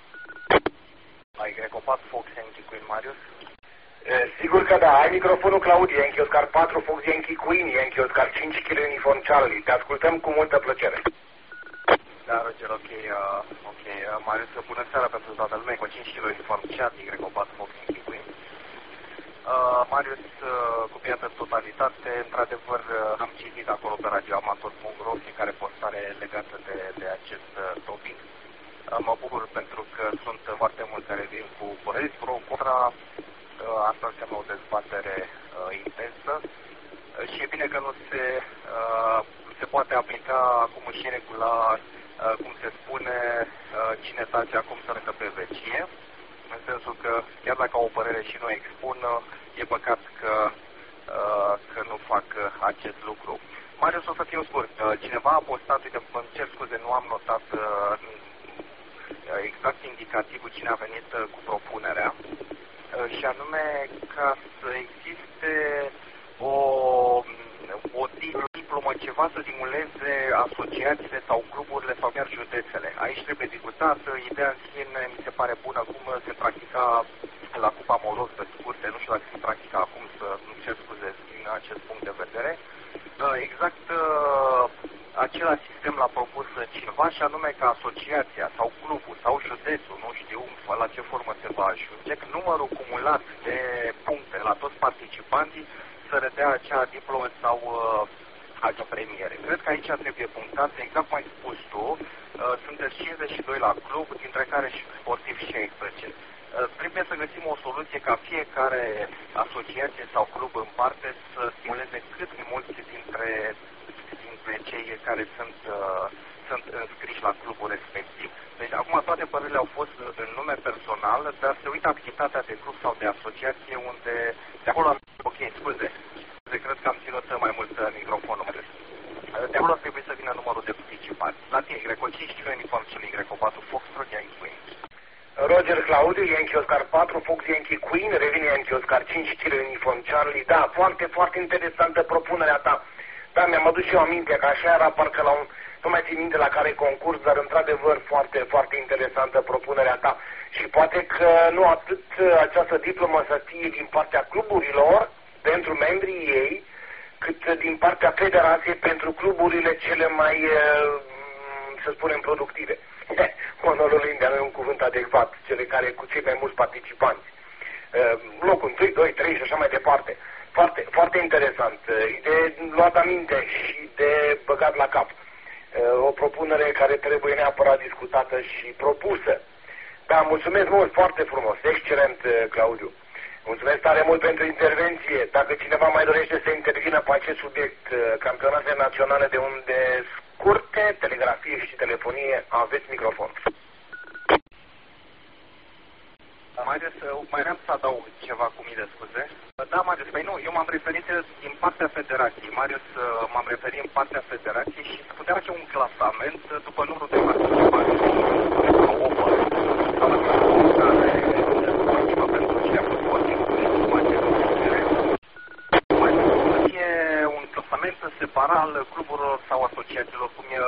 Ai Greco 4 Fox Yankee Queen Marius? Sigur că da, ai microfonul Claudiu, Yankee Oscar 4 Fox Yankee Queen, Yankee Oscar 5 kg uniform Charlie. Te ascultăm cu multă plăcere. Da, Roger, ok, Marius, bună seara pentru toată lumea, cu 5 kg uniform Charlie, Greco 4 Fox Yankee Queen. Marius, copiat în totalitate, într-adevăr am citit acolo pe radioamator.ro fiecare postare legată de acest topic. Mă bucur pentru că sunt foarte mulți care vin cu păreri pro, contra. Asta înseamnă o dezbatere intensă și e bine că nu se poate aplica acum și regular, cum se spune, cine tace acum să răcă pe vecie, în sensul că chiar dacă au o părere și nu expun, e păcat că nu fac acest lucru. Marius, o să fiu scurt. Cineva a postat, uite, îmi cer scuze, nu am notat exact indicativul cine a venit cu propunerea, și anume ca să existe o diplomă, ceva să stimuleze asociațiile sau cluburile sau chiar județele. Aici trebuie discutat, ideea în sine mi se pare bună, cum se practica la Cupa Moros pe scurte, nu știu dacă se practică acum, să nu cer scuze din acest punct de vedere. Exact același sistem l-a propus cineva, și anume ca asociația sau clubul sau județul, nu știu la ce formă se va ajunge, numărul cumulat de puncte la toți participanții să redea acea diplomă sau acea premiere. Cred că aici trebuie punctat, exact cum ai spus tu, sunteți 52 la club, dintre care și sportivi 16. Trebuie să găsim o soluție ca fiecare asociație sau club în parte să stimuleze cât mai mulți dintre cei care sunt înscriși la clubul respectiv. Deci acum toate părerile au fost în nume personal, dar se uită activitatea de club sau de asociație unde de acolo, ok, scuze, cred că am ținut mai mult microfonul. De acolo trebuie să vină numărul de participanți. La tine, Greco 5 kg uniform, cel Greco 4 Foxtrot, Yankee Queen. Roger Claudiu, Yankee Oscar 4, Fox Yankee Queen, revine Yankee Oscar 5 kg uniform Charlie. Da, foarte, foarte interesantă propunerea ta. Da, mi-am adus și eu aminte că așa era, parcă la un, nu mai țin minte la care concurs, dar într-adevăr foarte, foarte interesantă propunerea ta. Și poate că nu atât această diplomă să fie din partea cluburilor pentru membrii ei, cât din partea federației pentru cluburile cele mai, să spunem, productive. Honorul India nu e un cuvânt adecvat, cele care cu cei mai mulți participanți. Locul 1, 2, 3 și așa mai departe. Foarte, foarte interesant. De luat aminte și de băgat la cap. O propunere care trebuie neapărat discutată și propusă. Da, mulțumesc mult, foarte frumos, excelent, Claudiu. Mulțumesc tare mult pentru intervenție. Dacă cineva mai dorește să intervină pe acest subiect, campionate naționale de unde scurte, telegrafie și telefonie, aveți microfon. Marius, mai vreau să adaug ceva cu mii de scuze. Da, Marius, păi nu, eu m-am referit din partea federației. Marius, m-am referit în partea federației și se putea face un clasament după numărul de participanți. Pentru cine a fost un clasament separat al cluburilor sau asociațiilor,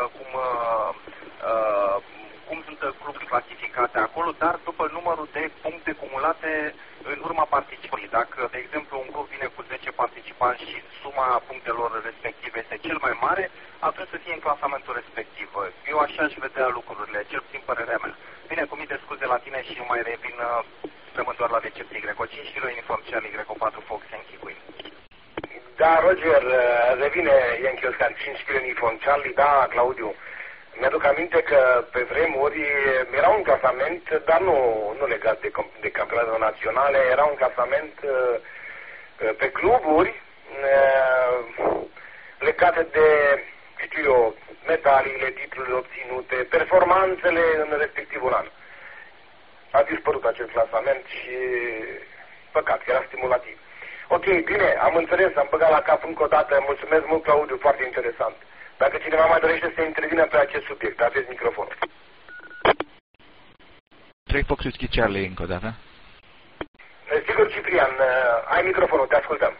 cum sunt cluburi clasificate acolo, dar după numărul de puncte cumulate în urma participării. Dacă, de exemplu, un grup vine cu 10 participanți și suma punctelor respective este cel mai mare, atunci să fie în clasamentul respectiv. Eu așa aș vedea lucrurile, cel puțin părerea mea. Bine, cu mii de scuze la tine și mai revin, rămân doar la recepție Greco 5 kg uniform Charlie, Greco 4 Fox Yankee Queen. Da, Roger, revine Yankee Oscar 5 kg uniform Charlie, da, Claudiu. Mi-aduc aminte că pe vremuri era un clasament, dar nu legat de campionatele naționale, era un clasament pe cluburi legate de, știu eu, medaliile, titlurile obținute, performanțele în respectivul an. A dispărut acest clasament și păcat, era stimulativ. Ok, bine, am înțeles, am băgat la cap încă o dată. Mulțumesc mult, Claudiu, foarte interesant. Dacă cineva mai dorește să intervină pe acest subiect, aveți microfonul. 3 Fox Whisky Charlie încă o dată. Sigur, Ciprian, ai microfonul, te ascultăm.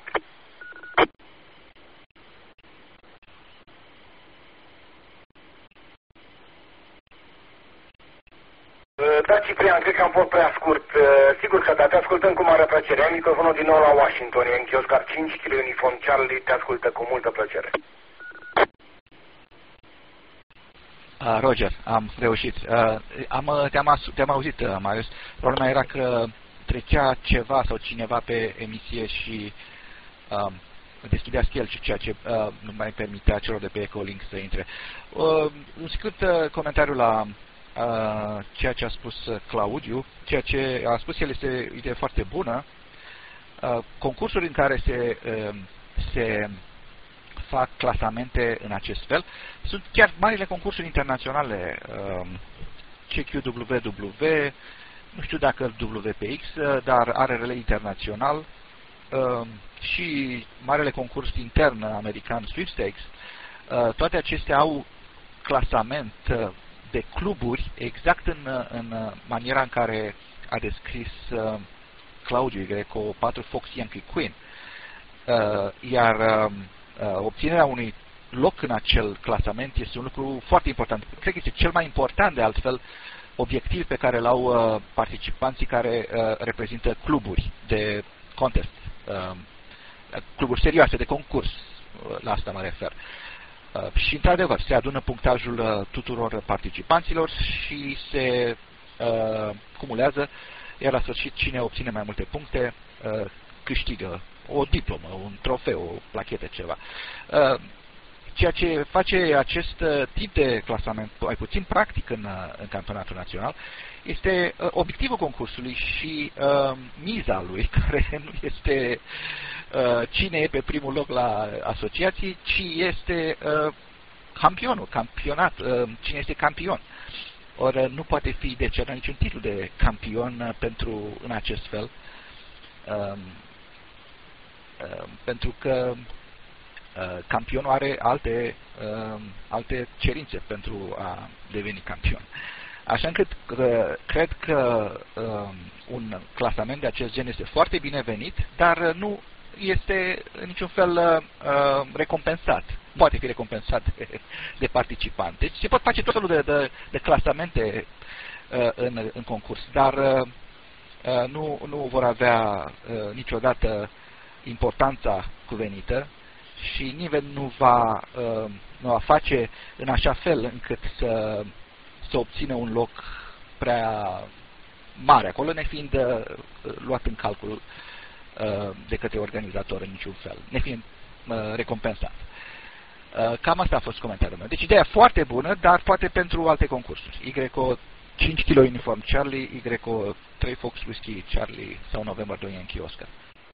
Da, Ciprian, cred că am fost prea scurt. Sigur că da, te ascultăm cu mare plăcere. Ai microfonul din nou la Washington, Yankee Oscar 5 kg uniform Charlie, te ascultă cu multă plăcere. Roger, am reușit. Te-am auzit, Marius. Problema era că trecea ceva sau cineva pe emisie și deschidea schelul, ceea ce nu mai permitea celor de pe Ecolink să intre. Un scurt comentariu la ceea ce a spus Claudiu. Ceea ce a spus el este o idee foarte bună. Concursurile în care se fac clasamente în acest fel sunt chiar marile concursuri internaționale, CQWW, nu știu dacă WPX, dar are relay internațional, și marele concurs intern american Sweepstakes, toate acestea au clasament de cluburi exact în maniera în care a descris Claudiu Greco 4 Fox Yankee Queen. Iar obținerea unui loc în acel clasament este un lucru foarte important. Cred că este cel mai important, de altfel, obiectiv pe care l-au participanții care reprezintă cluburi de contest, cluburi serioase de concurs, la asta mă refer. Și, într-adevăr, se adună punctajul tuturor participanților și se cumulează, iar la sfârșit cine obține mai multe puncte câștigă o diplomă, un trofeu, o plachetă, ceva. Ceea ce face acest tip de clasament mai puțin practic în campionatul național este obiectivul concursului și miza lui, care nu este cine e pe primul loc la asociații, ci este campionul, cine este campion. Ori nu poate fi decernat niciun titlu de campion în acest fel, pentru că campionul are alte cerințe pentru a deveni campion. Așa încât cred că un clasament de acest gen este foarte binevenit, dar nu este în niciun fel recompensat. Poate fi recompensat de participanți. Deci se pot face tot felul de clasamente în concurs, dar nu vor avea niciodată importanța cuvenită și nimeni nu va face în așa fel încât să obțină un loc prea mare acolo, nefiind luat în calcul de către organizator în niciun fel, nefiind recompensat. Cam asta a fost comentariul meu. Deci ideea foarte bună, dar poate pentru alte concursuri. Y-O 5 kg Uniform Charlie, Y-O 3 Fox Whiskey Charlie sau November 2 Yankee Oscar.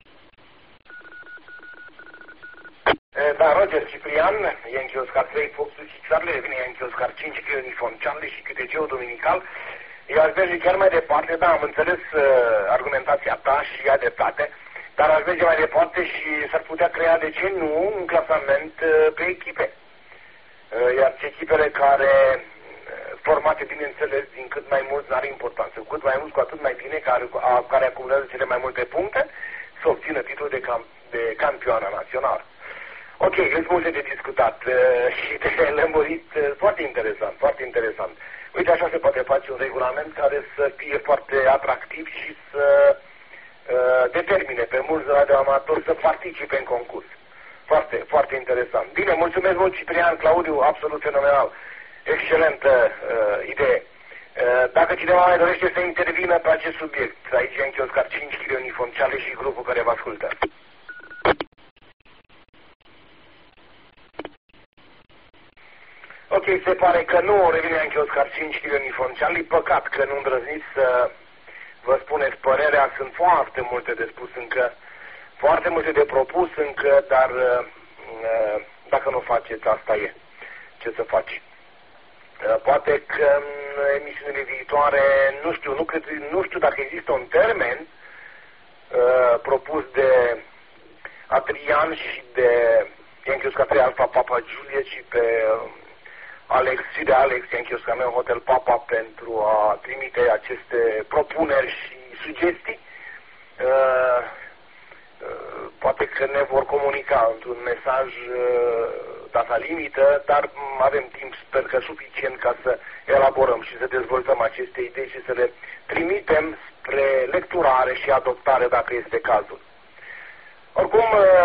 Da, Roger Ciprian, Yankee Oscar 3 Fox Whiskey Charlie, revine Yankee Oscar 5 kg Uniform Charlie și QTG-ul dominical. Eu aș merge chiar mai departe, da, am înțeles argumentația ta și ea dreptate, dar aș merge mai departe și s-ar putea crea, de ce nu, un clasament pe echipe. Iar echipele care, formate, bineînțeles, din cât mai mulți, n-are importanță. Cu cât mai mulți, cu atât mai bine, care acumulează cele mai multe puncte, să obțină titlul de campioană națională. Ok, sunt multe de discutat și de lămurit, foarte interesant, foarte interesant. Uite, așa se poate face un regulament care să fie foarte atractiv și să determine pe mulți radioamatori să participe în concurs. Foarte, foarte interesant. Bine, mulțumesc mult, Ciprian, Claudiu, absolut fenomenal. Excelentă idee. Dacă cineva mai dorește să intervină pe acest subiect, aici Yankee Oscar 5 kg Uniform Charlie și grupul care vă ascultă. Ok, se pare că nu revine Yankee Oscar 5 kg Uniform Charlie. Păcat că nu îndrăzniți să vă spuneți părerea. Sunt foarte multe de spus încă, foarte multe de propus încă, dar dacă nu faceți, asta e. Ce să faci? Poate că în emisiunile viitoare, nu știu dacă există un termen propus de Adrian și de Yankee Oscar 3 Alpha Papa Juliet și pe Alex și de Alex Yankee Oscar meu Hotel Papa pentru a trimite aceste propuneri și sugestii. Poate că ne vor comunica într-un mesaj data limită, dar avem timp, sper că suficient, ca să elaborăm și să dezvoltăm aceste idei și să le trimitem spre lecturare și adoptare, dacă este cazul. Oricum,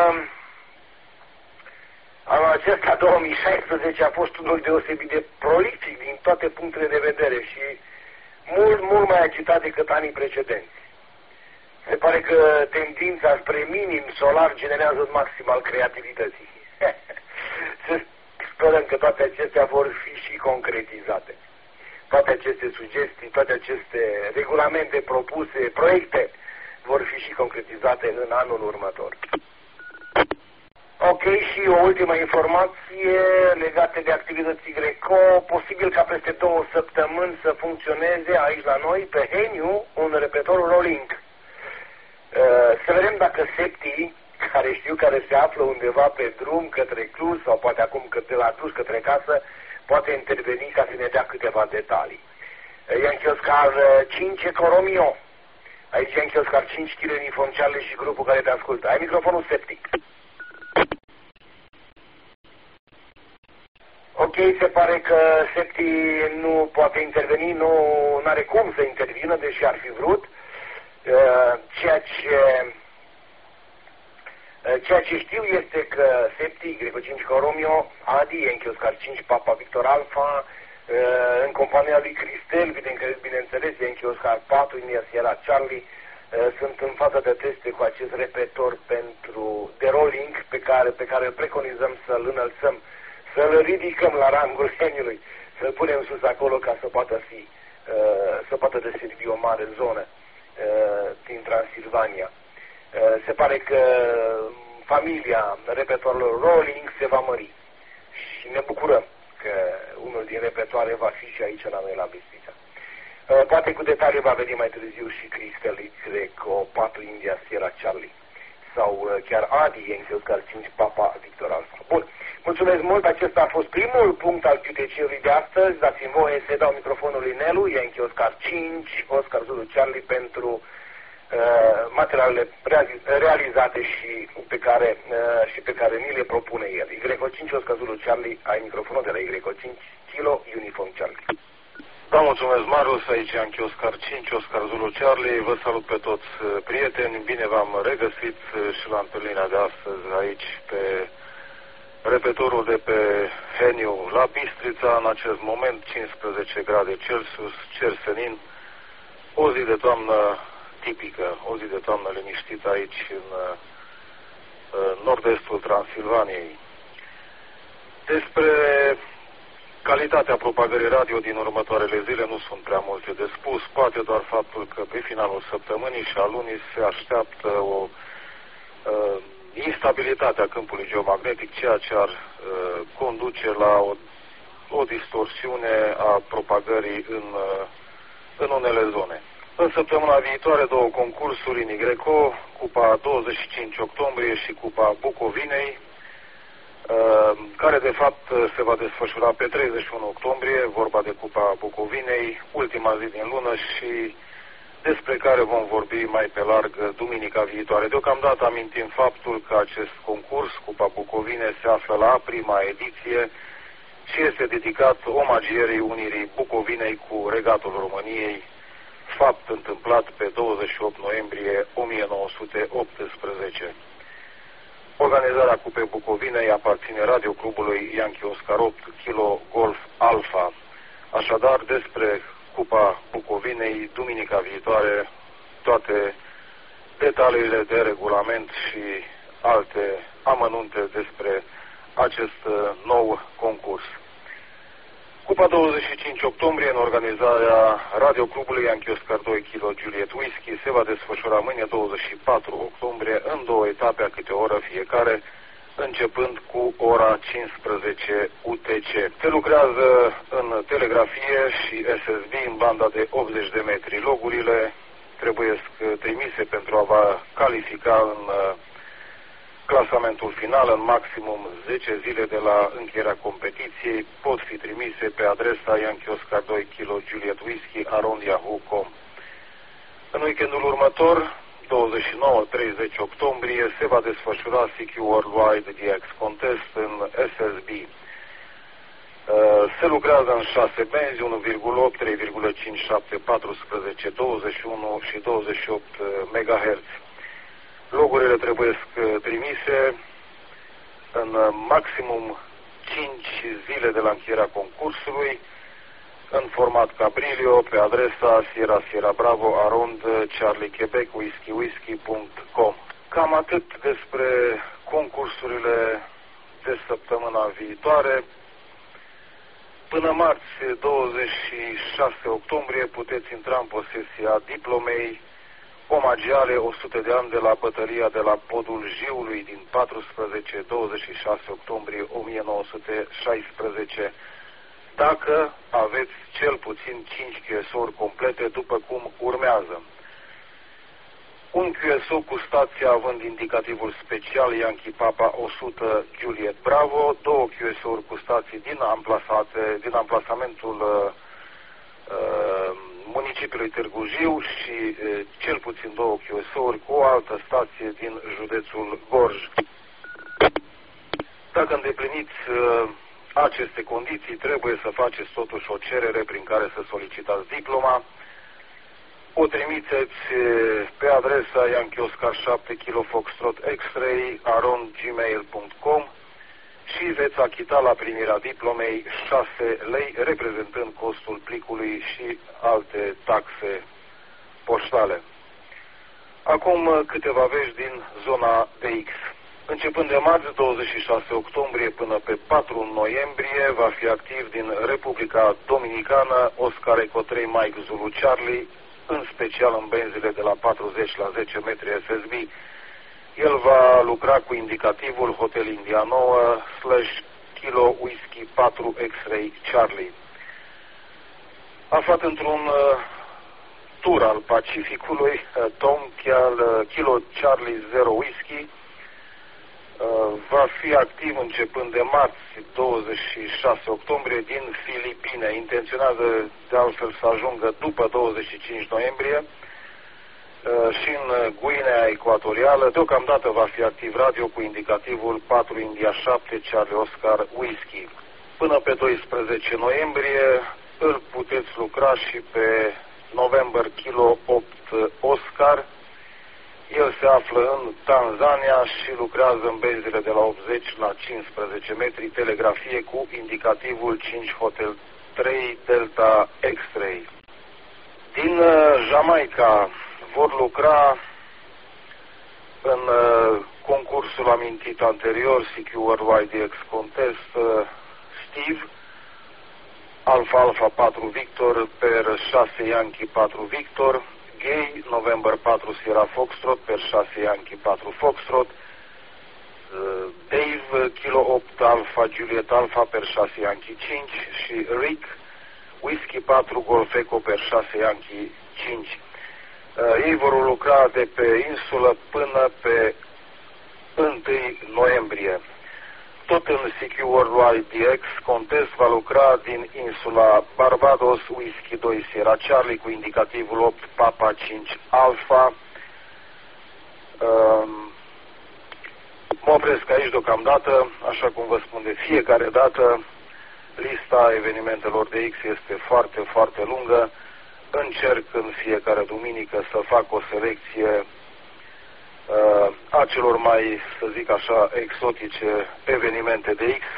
anul acesta, 2016, a fost unul deosebit de prolific din toate punctele de vedere și mult, mult mai agitat decât anii precedenți. Se pare că tendința spre minim solar generează maxim al creativității. Să sperăm că toate acestea vor fi și concretizate. Toate aceste sugestii, toate aceste regulamente propuse, proiecte, vor fi și concretizate în anul următor. Ok, și o ultimă informație legată de activității Greco. Posibil ca peste 2 săptămâni să funcționeze aici la noi, pe Heniu, un repetor rolling. Să vedem dacă Septii, care știu care se află undeva pe drum către Cluj sau poate acum de la Cluj către casă, poate interveni ca să ne dea câteva detalii. Yankee Oscar 5 Coromio. Aici Yankee Oscar 5 kg uniform Charlie și grupul care te ascultă. Ai microfonul Septii. Ok, se pare că Septii nu poate interveni, nu are cum să intervină, deși ar fi vrut. Ceea ce știu este că Septii, Greco 5 Coromio, Adi, Yankee Oscar 5 Papa Victor Alpha, în compania lui Cristel, bineînțeles, Yankee Oscar 4, India Sierra Charlie, sunt în fața de teste cu acest repetor pentru de rolling pe care îl preconizăm să-l înălțăm, să-l ridicăm la rangul geniului, să-l punem sus acolo ca să poată fi, să poată deservi o mare zonă din Transilvania. Se pare că familia repetoarelor rolling se va mări și ne bucurăm că unul din repetoare va fi și aici la noi la Bistrița. Poate cu detalii va veni mai târziu și Cristel Greco 4 India Sierra Charlie sau chiar Adi Yankee Oscar 5 Papa Victor Alpha. Bun, mulțumesc mult, acesta a fost primul punct al QTC-ului de astăzi. Dați-mi voie să dau microfonul lui Nelu, Yankee Oscar 5 Oscar Zulu Charlie pentru materialele realizate și pe care ni le propune el. Greco 5 Oscar Zulu Charlie, ai microfonul de la Greco 5 kg uniform Charlie. Da, mulțumesc, Marius, aici Yankee Oscar 5, Oscar Zulu Charlie, vă salut pe toți prieteni, bine v-am regăsit și la întâlnirea de astăzi aici pe repetorul de pe Heniu la Bistrița, în acest moment 15 grade Celsius, cer senin, o zi de toamnă tipică, o zi de toamnă liniștită aici în nord-estul Transilvaniei. Despre calitatea propagării radio din următoarele zile nu sunt prea multe de spus, poate doar faptul că pe finalul săptămânii și a lunii se așteaptă o instabilitate a câmpului geomagnetic, ceea ce ar conduce la o distorsiune a propagării în unele zone. În săptămâna viitoare două concursuri în Greco, Cupa 25 octombrie și Cupa Bucovinei, care de fapt se va desfășura pe 31 octombrie, vorba de Cupa Bucovinei, ultima zi din lună și despre care vom vorbi mai pe larg duminica viitoare. Deocamdată amintim faptul că acest concurs, Cupa Bucovine, se află la prima ediție și este dedicat omagierii unirii Bucovinei cu Regatul României, fapt întâmplat pe 28 noiembrie 1918. Organizarea Cupei Bucovinei aparține radioclubului Yankee Oscar 8 Kilo Golf Alpha. Așadar, despre Cupa Bucovinei, duminica viitoare, toate detaliile de regulament și alte amănunte despre acest nou concurs. Cupa 25 octombrie, în organizarea radioclubului Yankee Oscar 2 Kilo Juliet Whisky, se va desfășura mâine 24 octombrie în două etape a câte o oră fiecare, începând cu ora 15 UTC. Se lucrează în telegrafie și SSB în banda de 80 de metri. Logurile trebuie trimise pentru a vă califica în clasamentul final în maximum 10 zile de la încheierea competiției. Pot fi trimise pe adresa Yankee Oscar 2 Kilo Juliet Whisky @yahoo.com. În weekendul următor, 29-30 octombrie, se va desfășura CQ Worldwide DX Contest în SSB. Se lucrează în 6 benzi, 1,8, 3,5, 7, 14, 21 și 28 MHz. Logurile trebuie trimise în maximum 5 zile de la încheierea concursului, în format Cabrilio, pe adresa Sierra Sierra Bravo Arond Charlie Quebec whisky.com. Cam atât despre concursurile de săptămâna viitoare. Până marți, 26 octombrie, puteți intra în posesia diplomei omagiale 100 de ani de la bătălia de la Podul Jiului din 14-26 octombrie 1916, dacă aveți cel puțin 5 chesori complete după cum urmează. un QSO cu stația având indicativul special Yankee Papa 100 Juliet Bravo, 2 QSO-uri cu stații din amplasamentul municipiului Târgu Jiu și cel puțin 2 QSO-uri cu o altă stație din județul Gorj. Dacă îndepliniți aceste condiții, trebuie să faceți totuși o cerere prin care să solicitați diploma. O trimiteți pe adresa Yankee Oscar 7 Kilo Foxtrot X-Ray @gmail.com și veți achita la primirea diplomei 6 lei, reprezentând costul plicului și alte taxe poștale. Acum câteva vești din zona DX. Începând de marți, 26 octombrie până pe 4 noiembrie, va fi activ din Republica Dominicană Oscar Eco 3 Mike Zulu Charlie, în special în benzile de la 40 la 10 metri SSB. El va lucra cu indicativul Hotel India 9 / Kilo Whisky 4 X-Ray Charlie. Aflat într-un tur al Pacificului, Tom Kilo Charlie 0 Whisky va fi activ începând de marți, 26 octombrie, din Filipine. Intenționează de altfel să ajungă după 25 noiembrie și în Guinea Ecuatorială. Deocamdată va fi activ radio cu indicativul 4 India 7 Charlie Oscar Whisky. Până pe 12 noiembrie îl puteți lucra și pe November Kilo 8 Oscar. El se află în Tanzania și lucrează în benzile de la 80 la 15 metri, telegrafie cu indicativul 5 Hotel 3 Delta X-Ray. Din Jamaica vor lucra în concursul amintit anterior, CQ Worldwide DX Contest, Steve, Alfa Alfa 4 Victor, per 6 Yankee 4 Victor, Gay, November 4 Sierra Foxtrot, per 6 Yankee 4 Foxtrot, Dave, Kilo 8 Alpha Juliet Alpha, per 6 Yankee 5 și Rick, Whisky 4 Golf Echo, per 6 Yankee 5. Ei vor lucra de pe insulă până pe 1 noiembrie. Tot în CQ Worldwide DX Contest va lucra din insula Barbados Whisky 2 Sierra Charlie cu indicativul 8 Papa 5 Alpha. Mă opresc aici deocamdată, așa cum vă spun de fiecare dată, lista evenimentelor de X este foarte, foarte lungă. Încerc în fiecare duminică să fac o selecție a celor mai, să zic așa, exotice evenimente de X.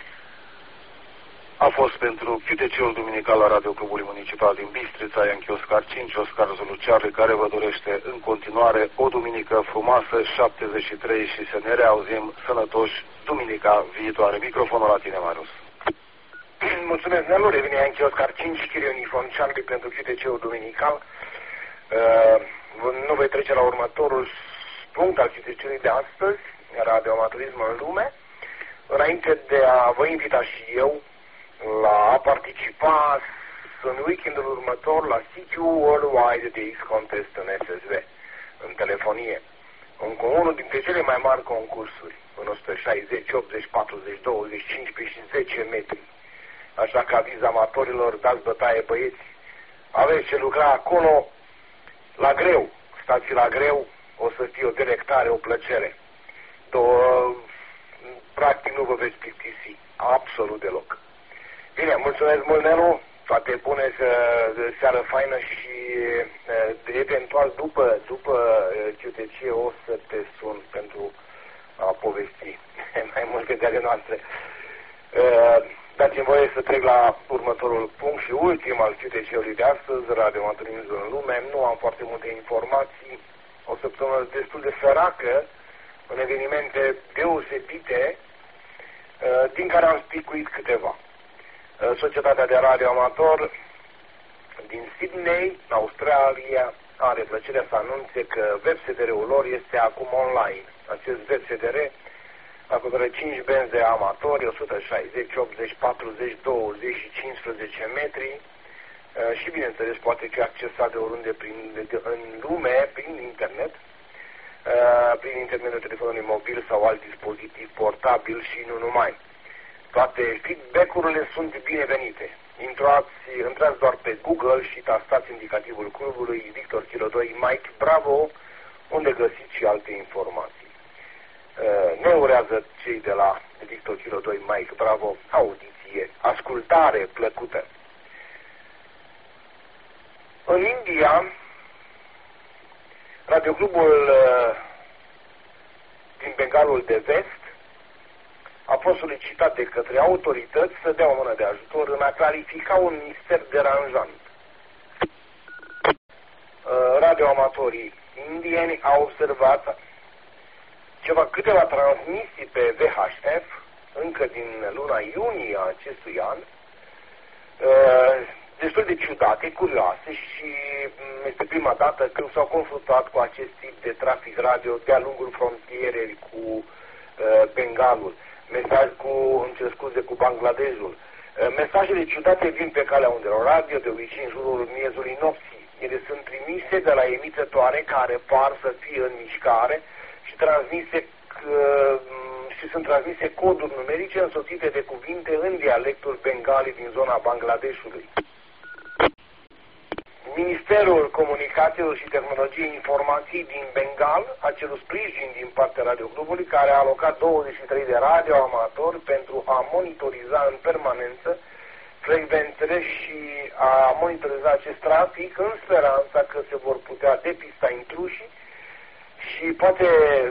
A fost pentru QTC-ul duminical la Radio Clubului Municipal din Bistrița, Yankee Oscar 5, Oscar Zulu Charlie, care vă dorește în continuare o duminică frumoasă, 73, și să ne reauzim sănătoși duminica viitoare. Microfonul la tine, Marius. Mulțumesc, Nelu, revine Yankee Oscar 5, Kilo Uniform Charlie pentru QTC-ul duminical. Nu voi trece la următorul punct al QTC-ului de astăzi, radioamatorism în lume, înainte de a vă invita și eu la a participa în weekendul următor la CQ Worldwide DX Contest în SSV, în telefonie, încă unul dintre cele mai mari concursuri, în 160, 80, 40, 20, 15 și 10 metri. Așa că aviz amatorilor, dați bătaie băieți, aveți ce lucra acolo la greu, stați la greu, o să fie o delectare, o plăcere. Practic nu vă veți plictisi, absolut deloc. Bine, mulțumesc mult, Nelu, toate bune, seară faină și eventual după QTC o să te sun pentru a povesti mai multe de ale noastre. Dați-mi voie să trec la următorul punct și ultim al QTC-ului de astăzi, radioamatorism în lume. Nu am foarte multe informații, o săptămână destul de săracă, în evenimente deosebite, din care am spicuit câteva. Societatea de radio amator din Sydney, Australia, are plăcerea să anunțe că webcdr-ul lor este acum online. Acest webcdr acoperă 5 benzi de amatori, 160, 80, 40, 20 și 15 metri, și, bineînțeles, poate fi accesat de oriunde în lume, prin internet, prin intermediul telefonului mobil sau alt dispozitiv portabil și nu numai. Toate feedback-urile sunt binevenite. Intrați doar pe Google și tastați indicativul clubului Victor Kilo 2 Mike Bravo, unde găsiți și alte informații. Ne urează cei de la Victor Kilo 2 Mike Bravo audiție, ascultare plăcută. În India, radioclubul din Bengalul de Vest a fost solicitat de către autorități să dea o mână de ajutor în a clarifica un mister deranjant. Radioamatorii indieni au observat câteva transmisii pe VHF încă din luna iunie a acestui an, destul de ciudate, curioase, și este prima dată când s-au confruntat cu acest tip de trafic radio de-a lungul frontierei cu Bengalul, cu Bangladeshul. Mesajele ciudate vin pe calea undelor radio, de obicei în jurul miezului nopții. Ele sunt trimise de la emițătoare care par să fie în mișcare și sunt transmise coduri numerice însoțite de cuvinte în dialectul bengali din zona Bangladeshului. Ministerul Comunicațiilor și Tehnologiei Informației din Bengal a cerut sprijin din partea radioclubului, care a alocat 23 de radioamatori pentru a monitoriza în permanență frecvențele și a monitoriza acest trafic în speranța că se vor putea depista intrușii și poate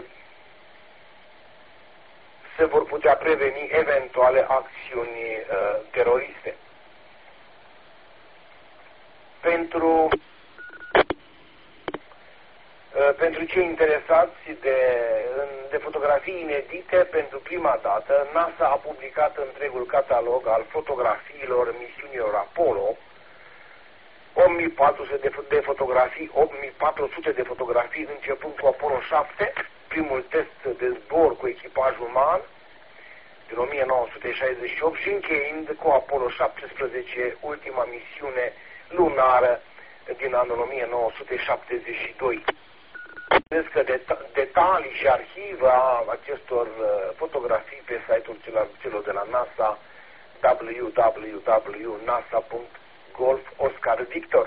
se vor putea preveni eventuale acțiuni teroriste. Pentru cei interesați de fotografii inedite, pentru prima dată, NASA a publicat întregul catalog al fotografiilor misiunilor Apollo, 8400 de fotografii începând cu Apollo 7, primul test de zbor cu echipaj uman din 1968 și încheind cu Apollo 17, ultima misiune lunară din anul 1972. Cred că detalii și arhiva acestor fotografii pe site-ul celor de la NASA, www.nasa.golf Oscar Victor.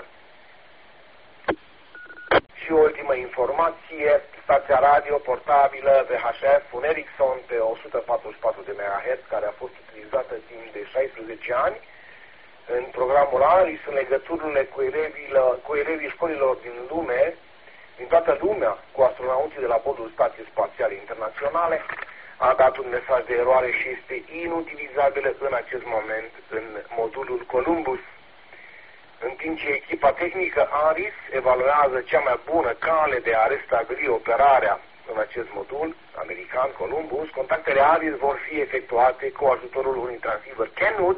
Și o ultimă informație, stația radio portabilă VHF, un Ericsson pe 144 de MHz, care a fost utilizată timp de 16 ani în programul ARIS, în legăturile cu elevii școlilor din toată lumea, cu astronauții de la bordul Stației Spațiale Internaționale, a dat un mesaj de eroare și este inutilizabilă în acest moment în modulul Columbus. În timp ce echipa tehnică ARIS evaluează cea mai bună cale de a restabili operarea în acest modul american Columbus, contactele ARIS vor fi efectuate cu ajutorul unui transceiver Kenwood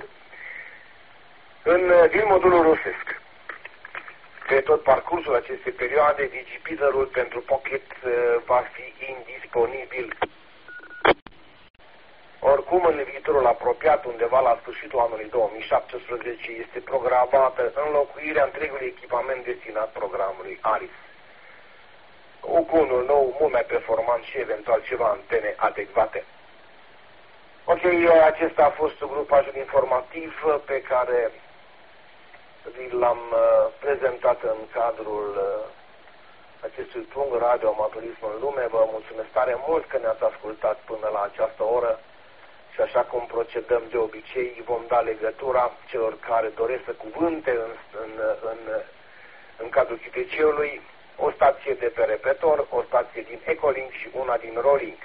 din modulul rusesc. Pe tot parcursul acestei perioade, digipeaterul pentru Pocket va fi indisponibil. Oricum, în viitorul apropiat, undeva la sfârșitul anului 2017, este programată înlocuirea întregului echipament destinat programului ARIS, cu unul nou, mult mai performant și eventual ceva antene adecvate. Ok, acesta a fost grupajul informativ pe care l-am prezentat în cadrul acestui punct Radio Amatorism în Lume. Vă mulțumesc tare mult că ne-ați ascultat până la această oră și așa cum procedăm de obicei, vom da legătura celor care doresc să cuvânte în cadrul QTC-ului, o stație de pe repetor, o stație din Echolink și una din Rolink.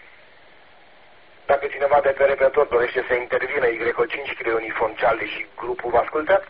Dacă cineva de pe repetor dorește să intervină, Y5 Kilo Uniform Charlie și grupul vă ascultă?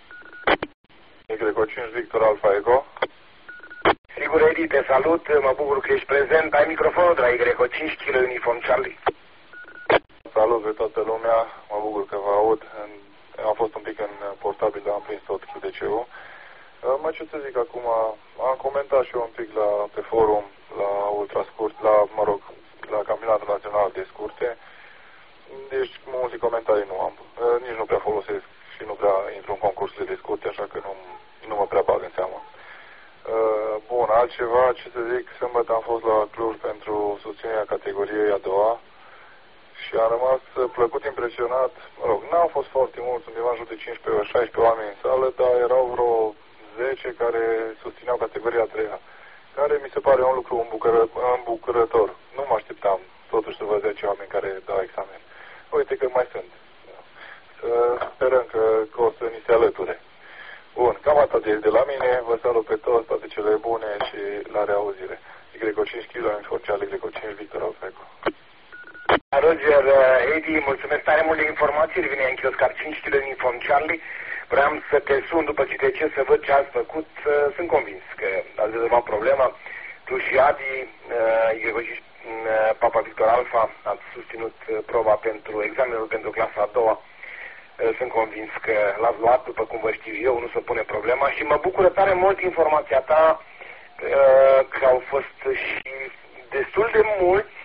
Y5 Victor Alpha Echo. Sigur, Edi, te salut, mă bucur că ești prezent. Ai microfonul de la Y5 Kilo Uniform Charlie. Salut pe toată lumea, mă bucur că vă aud. Am fost un pic în portabil, dar am prins tot QTC-ul. Ce să zic acum, am comentat și eu un pic pe forum, la ultrascurt, la campionatul național de scurte. Deci multe comentarii nu am, nici nu prea folosesc și nu prea intru în concursurile de scurte, așa că nu mă prea bag în seamă. Bun, altceva, ce să zic, sâmbătă am fost la Cluj pentru susținerea categoriei a doua și am rămas plăcut impresionat. Mă rog, n-au fost foarte mulți, undeva în jur de 15-16 oameni în sală, dar erau vreo 10 care susțineau categoria a treia, care mi se pare un lucru îmbucurător. Nu mă așteptam totuși să văd 10 oameni care dau examen. Uite că mai sunt. Sperăm că o să ni se alăture. Bun, cam atât de la mine. Vă salut pe toți, toate cele bune și la reauzire. Y5 kg, Forceal, Y5, Victor Alfeco. Roger, Edi, mulțumesc tare mult de informații. Revine în Chioscar 5 kg uniform Charlie. Vreau să te sun după ce să văd ce ați făcut. Sunt convins că ați rezolvat problema. Tu și Adi, Y5 Papa Victor Alfa, ați susținut proba pentru examenul pentru clasa a doua. Sunt convins că l-ați luat, după cum vă știu eu, nu se pune problema și mă bucură tare mult informația ta că au fost și destul de mulți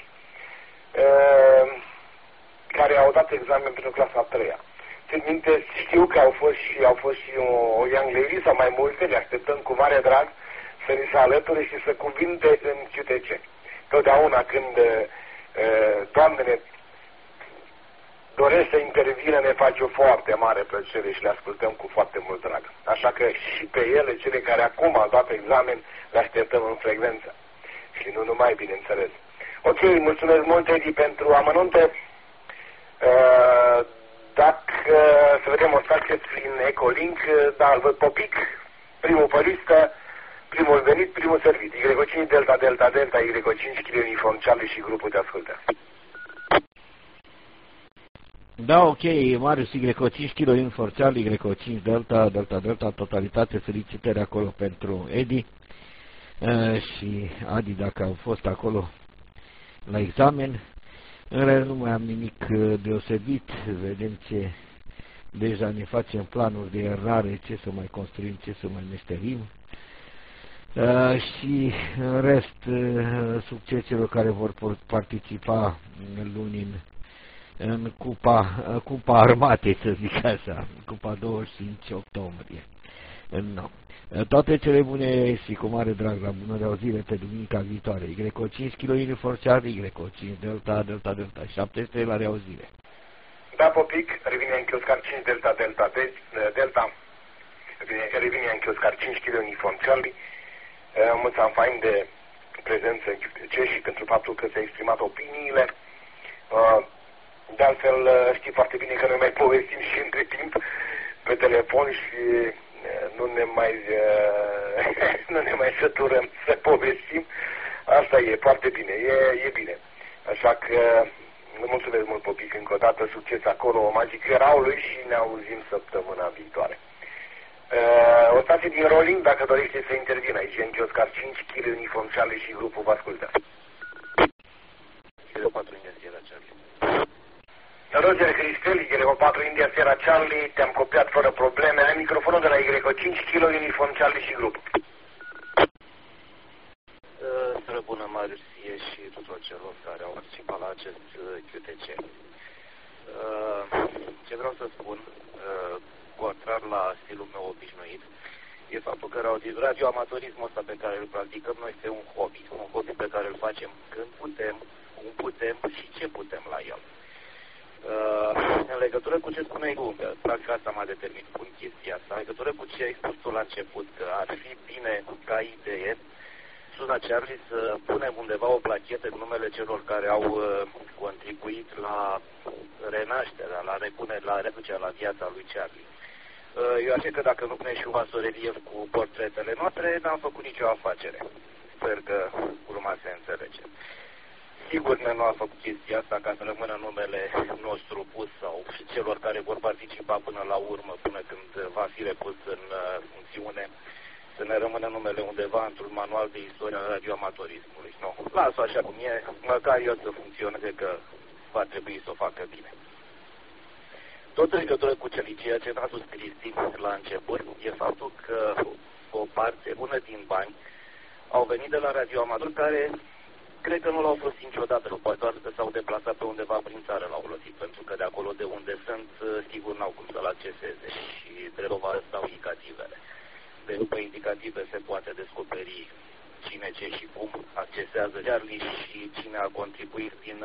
care au dat examen pentru clasa a treia. Țin minte, știu că au fost și o young lady sau mai multe, le așteptăm cu mare drag să ni se alăture și să cuvinte în QTC. Totdeauna când doamnele doresc să intervină, ne face o foarte mare plăcere și le ascultăm cu foarte mult drag. Așa că și pe ele, cele care acum au dat examen, le așteptăm în frecvență. Și nu numai, bineînțeles. Ok, mulțumesc mult, Edi, pentru amănunte. Dacă să vedem o faceți prin Ecolink, da, îl văd Popic, primul pe listă, primul venit, primul servit. Y5 Delta Delta Delta, Y5 kg uniform Charlie și grupul te ascultă. Da, ok, Marius, Y5 kg uniform Charlie, Y5 Delta Delta Delta, totalitate, felicitări acolo pentru Edi și Adi, dacă au fost acolo la examen. În rest nu mai am nimic deosebit, vedem ce deja ne facem planuri de errare, ce să mai construim, ce să mai meșterim. Și în rest, succes celor care vor participa luni în Cupa Armatei, să zic așa, Cupa 25 octombrie. No. Toate cele bune și cu mare drag la bună reauzire pe duminica viitoare. Y5 kg uniform Charlie, Y5 Delta Delta Delta, 700 la reauzire. Da, Popic, revine în Chioscar 5 Delta Delta Delta, revine în Chioscar 5 kg uniform Charlie. Mulțumim fain de prezență în QTC și pentru faptul că ți-ai exprimat opiniile. De altfel, știi foarte bine că noi mai povestim și între timp pe telefon și nu ne mai săturăm să povestim. Asta e foarte bine, e bine. Așa că mulțumesc mult, Popic, încă o dată, succes acolo, Magic Eraului și ne auzim săptămâna viitoare. O stație din Rolling, dacă dorește să intervină aici, în Chioscar 5 kg uniform Charlie și grupul vă ascultă. Kilo 4 India Sierra Charlie. Roger Cristel, Y4 India Sierra Charlie, te-am copiat fără probleme. Ai microfonul de la Y5 kg uniform Charlie și grupul. Seară bună, Marius, și tuturor celor care au participat la acest QTC. Ce vreau să spun, contrar la stilul meu obișnuit, e faptul că radioamatorismul ăsta pe care îl practicăm noi este un hobby pe care îl facem când putem, cum putem și ce putem la el. În legătură cu ce spuneai tu, practic asta m-a determinat cu chestia asta, în legătură cu ce ai spus tu la început, că ar fi bine ca idee Suna Charlie să punem undeva o plachetă cu numele celor care au contribuit la renașterea, la reducerea la viața lui Charlie. Eu așa că dacă nu punem și un vasorelief cu portretele noastre, n-am făcut nicio afacere. Sper că urma se înțelege. Sigur, nu a făcut chestia asta ca să rămână numele nostru pus sau celor care vor participa până la urmă, până când va fi repus în funcțiune, să ne rămână numele undeva într-un manual de istoria radioamatorismului. Nu, las-o așa cum e, măcar eu să funcționeze, că va trebui să o facă bine. Tot în legătură cu ceea ce a spus Cristi la început, e faptul că o parte bună din bani au venit de la radioamatori care cred că nu l-au folosit niciodată, poate doar că s-au deplasat pe undeva prin țară l-au folosit, pentru că de acolo de unde sunt, sigur n-au cum să-l acceseze. Și respective se poate descoperi cine, ce și cum accesează Charlie și cine a contribuit din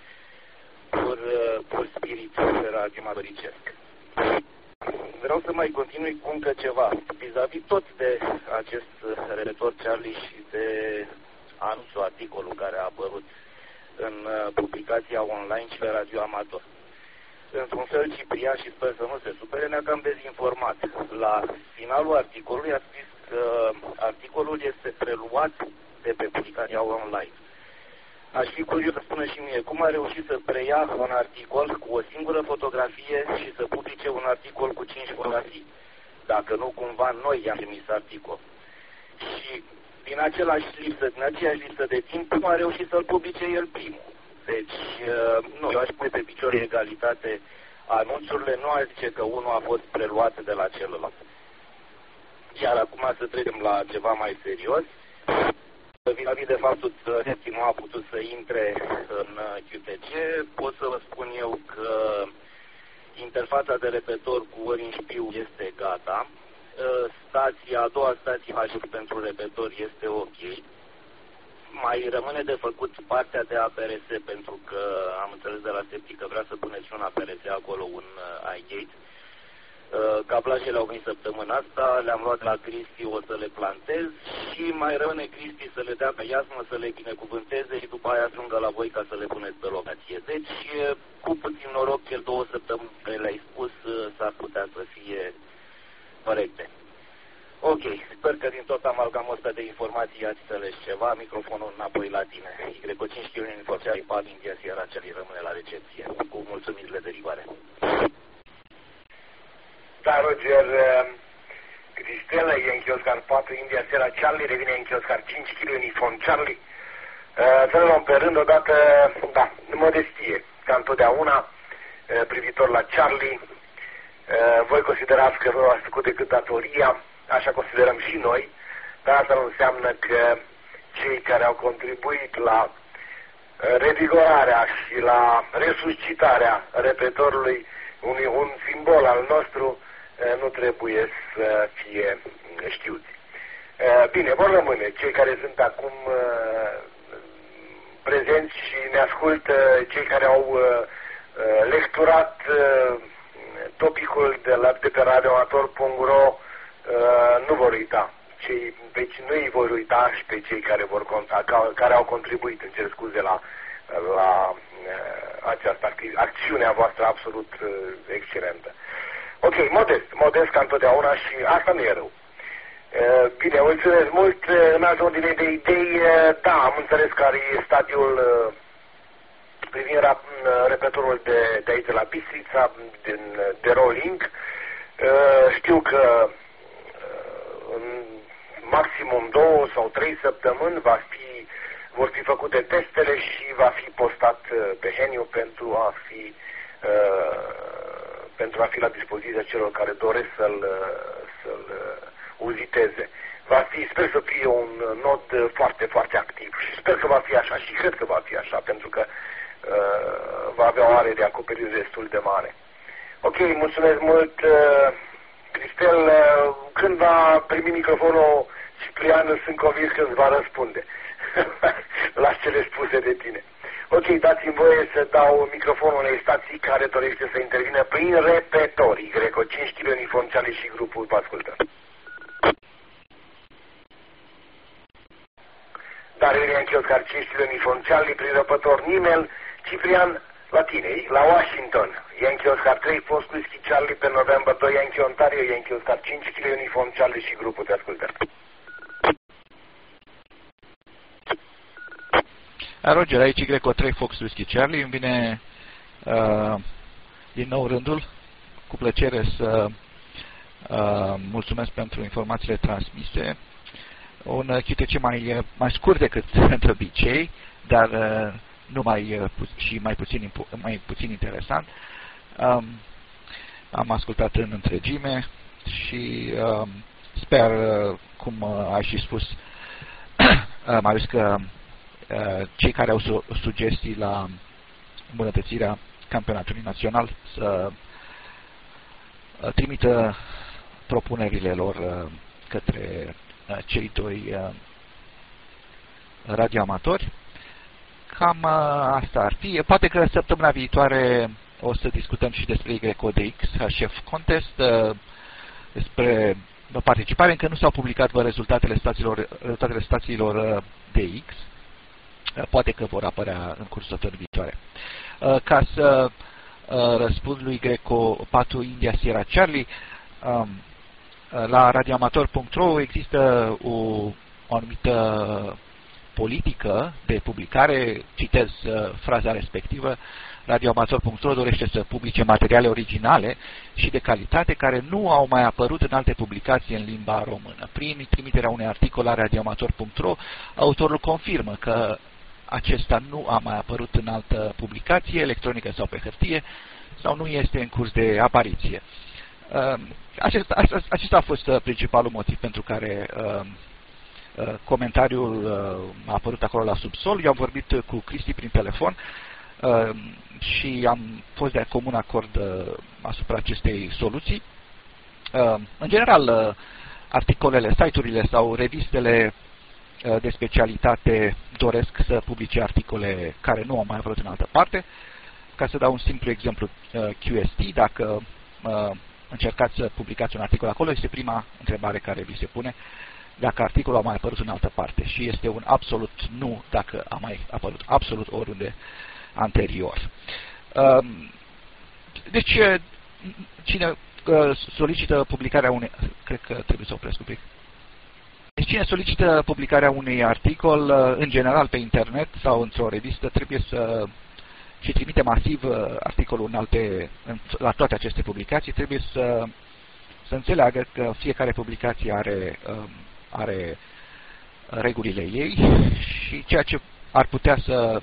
pur spirit radioamatoricesc. Vreau să mai continui cu încă ceva. Vis-a-vis tot de acest redactor Charlie și de anunțul, articolul care a apărut în publicația online și pe radioamator. Într-un fel, Ciprian, și sper să nu se supere, ne-a cam dezinformat. La finalul articolului a scris că articolul este preluat de pe publicația online. Aș fi curios să spună și mie cum a reușit să preia un articol cu o singură fotografie și să publice un articol cu 5 fotografii, dacă nu cumva noi i-am trimis articol. Și din aceeași lipsă de timp, cum a reușit să-l publice el primul. Deci, nu, eu aș pune pe picior de egalitate anunțurile, nu aș zice că unul a fost preluat de la celălalt. Iar acum să trecem la ceva mai serios. Vis-a-vis de faptul că Neti nu a putut să intre în QTC, pot să vă spun eu că interfața de repetor cu Orange Piu este gata. A doua stație HF pentru repetor este ok. Mai rămâne de făcut partea de APRS, pentru că am înțeles de la Septic că vrea să puneți un APRS acolo, un iGate. Cablajele au venit săptămâna asta, le-am luat la Cristi, o să le plantez și mai rămâne Cristi să le dea pe iasmă, să le binecuvânteze și după aia ajungă la voi ca să le puneți pe locație. Deci, cu puțin noroc, cel 2 săptămâni care le-ai spus s-ar putea să fie corecte. Ok, sper că din tot amalgamul ăsta de informații ați înțeles ceva. Microfonul înapoi la tine. Greco 5 kg în forțea IPAD India Sierra Charlie rămâne la recepție. Cu mulțumirile de rigoare. Da, Roger, Cristel, Yankee Oscar 4 India Sierra Charlie, revine Yankee Oscar 5 kg uniform Charlie. Să le luăm pe rând odată, da, modestie, ca întotdeauna, privitor la Charlie. Voi considerați că nu ați făcut decât datoria, așa considerăm și noi, dar asta nu înseamnă că cei care au contribuit la revigorarea și la resuscitarea repetorului, un simbol al nostru, nu trebuie să fie știuți. Bine, vor rămâne cei care sunt acum prezenți și ne ascultă, cei care au lecturat topicul de pe radioamator.ro, nu vor uita. Deci nu îi vor uita și pe cei care vor conta, care au contribuit, îmi cer scuze, la această acțiune a voastră absolut excelentă. Ok, modest ca întotdeauna și asta nu e rău. Bine, mulțumesc mult. În altă ordine de idei, da, am înțeles care e stadiul privind repetorul de aici de la Bistrița, de rolling. Știu că în maximum 2 sau 3 săptămâni vor fi făcute testele și va fi postat pe Heniu pentru a fi la dispoziția celor care doresc să-l uziteze. Sper să fie un nod foarte, foarte activ și sper că va fi așa și cred că va fi așa, pentru că va avea o are de acoperire destul de mare. Ok, mulțumesc mult, Cristel. Când va primi microfonul Ciprian, sunt convins că îți va răspunde la cele spuse de tine. Ok, dați-mi voie să dau microfonul unei stații care dorește să intervină prin repetorii. Greco 5 kg uniform Charlie și grupul vă ascultă. Dar Yankee Oscar 5 kg uniform Charlie prin repător Nimel. Ciprian, la tine, la Washington. Yankee Oscar 3 Post Whisky Charlie pe November 2 Yankee Ontario. Yankee Oscar 5 kg uniform Charlie și grupul te ascultă. Roger, aici Greco 3 Fox Whisky Charlie, îmi vine din nou rândul, cu plăcere să mulțumesc pentru informațiile transmise. Un QTC mai scurt decât de obicei, dar nu mai puțin interesant. Am ascultat în întregime și sper, cum ai și spus, Marius, că cei care au sugestii la îmbunătățirea campionatului național să trimită propunerile lor către cei doi radioamatori. Cam asta ar fi. Poate că săptămâna viitoare o să discutăm și despre YDX HF Contest, despre participare. Încă nu s-au publicat rezultatele stațiilor DX. Poate că vor apărea în cursul săptămânii viitoare. Ca să răspund lui Greco 4 India Sierra Charlie, la radioamator.ro există o anumită politică de publicare, citez fraza respectivă: radioamator.ro dorește să publice materiale originale și de calitate care nu au mai apărut în alte publicații în limba română. Prin trimiterea unui articol la radioamator.ro, autorul confirmă că acesta nu a mai apărut în altă publicație, electronică sau pe hârtie, sau nu este în curs de apariție. Acesta a fost principalul motiv pentru care comentariul a apărut acolo la subsol. Eu am vorbit cu Cristi prin telefon și am fost de comun acord asupra acestei soluții. În general, articolele, site-urile sau revistele de specialitate doresc să publice articole care nu au mai apărut în altă parte. Ca să dau un simplu exemplu, QST, dacă încercați să publicați un articol acolo, este prima întrebare care vi se pune, dacă articolul a mai apărut în altă parte, și este un absolut nu dacă a mai apărut absolut oriunde anterior. Deci, cine solicită publicarea unei... Cred că trebuie să opresc un pic. Deci, cine solicită publicarea unui articol, în general pe internet sau într-o revistă, trebuie să... și trimite masiv articolul la toate aceste publicații, trebuie să înțeleagă că fiecare publicație are regulile ei și ceea ce ar putea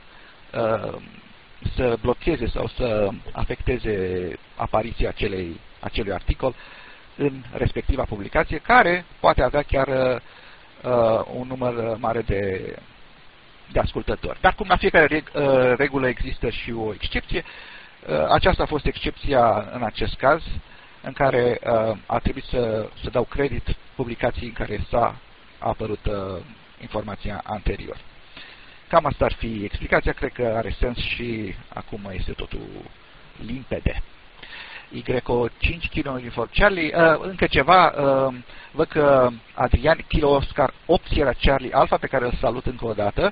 să blocheze sau să afecteze apariția acelui articol în respectiva publicație, care poate avea chiar un număr mare de ascultători. Dar cum la fiecare regulă există și o excepție, aceasta a fost excepția în acest caz, în care a trebuit să dau credit publicației în care s-a apărut informația anterior. Cam asta ar fi explicația, cred că are sens și acum este totul limpede. Y5 Kilo Uniform Charlie, încă ceva, văd că Adrian Kilo Oscar 8 Sierra Charlie Alpha, pe care îl salut încă o dată,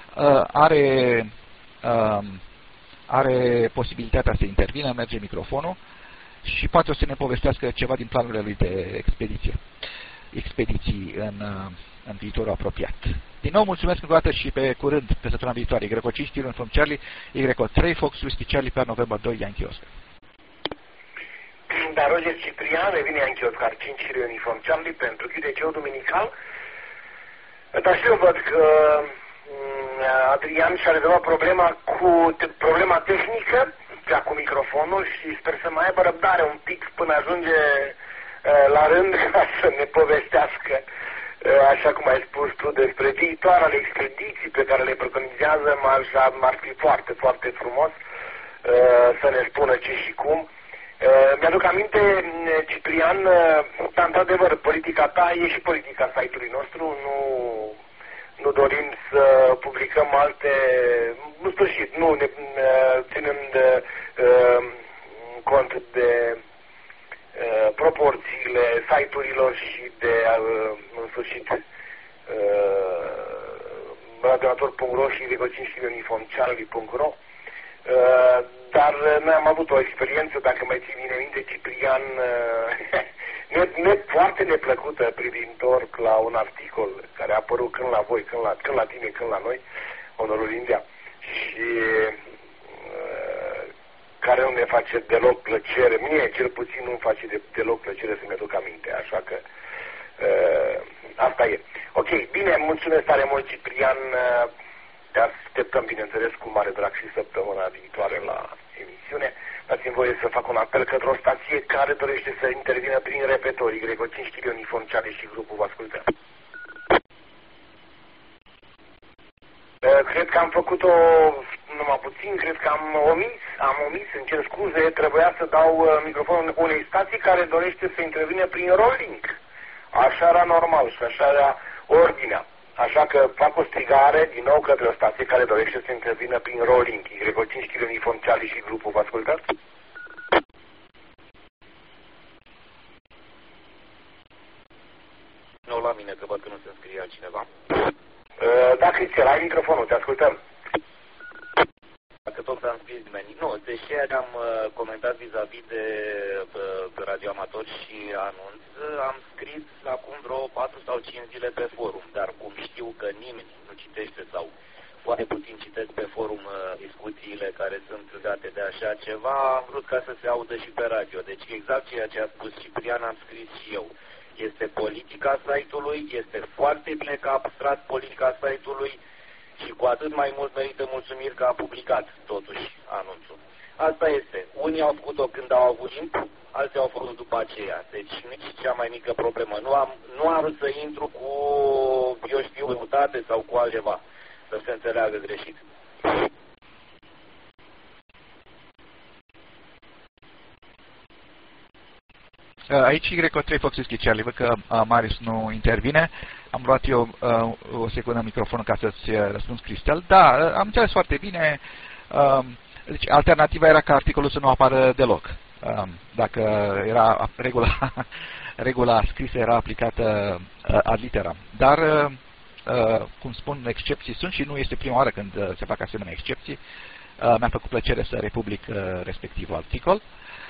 are posibilitatea să intervină, merge microfonul și poate o să ne povestească ceva din planurile lui de expediții în viitorul apropiat. Din nou, mulțumesc încă o dată și pe curând, pe săptămâna viitoare. Y5 Kilo Uniform Charlie, Y3 Fox Whisky Charlie pe November 2 Yankee Oscar. Da, Roger Ciprian, revine Yankee Oscar 5 Kilo Uniform Charlie pentru QDC-ul duminical. Dar și eu văd că Adrian și-a rezolvat problema tehnică, cea cu microfonul, și sper să mai aibă răbdare un pic până ajunge la rând ca să ne povestească, așa cum ai spus tu, despre viitoarele expediții pe care le preconizează. M-ar fi foarte, foarte frumos să ne spună ce și cum. Mi-aduc aminte, Ciprian, dar într-adevăr, politica ta e și politica site-ului nostru. Nu dorim să publicăm alte, în sfârșit, nu ne ținând cont de proporțiile site-urilor și de, în sfârșit, radioamator.ro și Rigo5uniformcharlie.ro. Dar noi am avut o experiență, dacă mai ții bine minte, Ciprian, foarte neplăcută privitor la un articol care a apărut când la voi, când la tine, când la noi, Onorul India, și care nu ne face deloc plăcere, mie cel puțin nu-mi face deloc plăcere să-mi aduc aminte, așa că asta e. Ok, bine, mulțumesc tare mult, Ciprian. Te așteptăm, bineînțeles, cu mare drag și săptămâna viitoare la emisiune. Dați-mi voie să fac un apel către o stație care dorește să intervină prin repetorii. Greco5 Kilo Uniform Charlie și grupul vă ascultă. Cred că am făcut-o numai puțin, cred că am omis, îmi cer scuze, trebuia să dau microfonul unei stații care dorește să intervină prin rolling. Așa era normal și așa era ordinea. Așa că fac o strigare din nou către o stație care dorește să intervină prin rolling. Y5 kg uniform Charlie și grupul, vă ascultați? Nu la mine, că văd că nu se înscrie altcineva. Da, Cristian, ai microfonul, te ascultăm. Dacă tot s-a înscris nimeni. Nu, deși am comentat vis-a-vis de radioamator și anunț, am scris acum vreo 4 sau 5 zile pe forum, dar cum știu că nimeni nu citește sau foarte puțin citesc pe forum discuțiile care sunt legate de așa ceva, am vrut ca să se audă și pe radio. Deci exact ceea ce a spus Ciprian am scris și eu. Este politica site-ului, este foarte bine că a păstrat politica site-ului și cu atât mai mult merită mulțumiri că a publicat totuși anunțul. Asta este. Unii au făcut-o când au avut timp, alții au făcut după aceea. Deci nici cea mai mică problemă. Nu am vrut să intru cu, eu știu, mutate sau cu altceva, să se înțeleagă greșit. Aici Y3 Fox Whisky Charlie, văd că Marius nu intervine. Am luat eu o secundă microfonul ca să-ți răspuns, Cristel. Da, am înțeles foarte bine. Deci alternativa era ca articolul să nu apară deloc. Dacă era regula scrisă era aplicată ad literam. Dar, cum spun, excepții sunt și nu este prima oară când se fac asemenea excepții. Mi-a făcut plăcere să republic respectivul articol.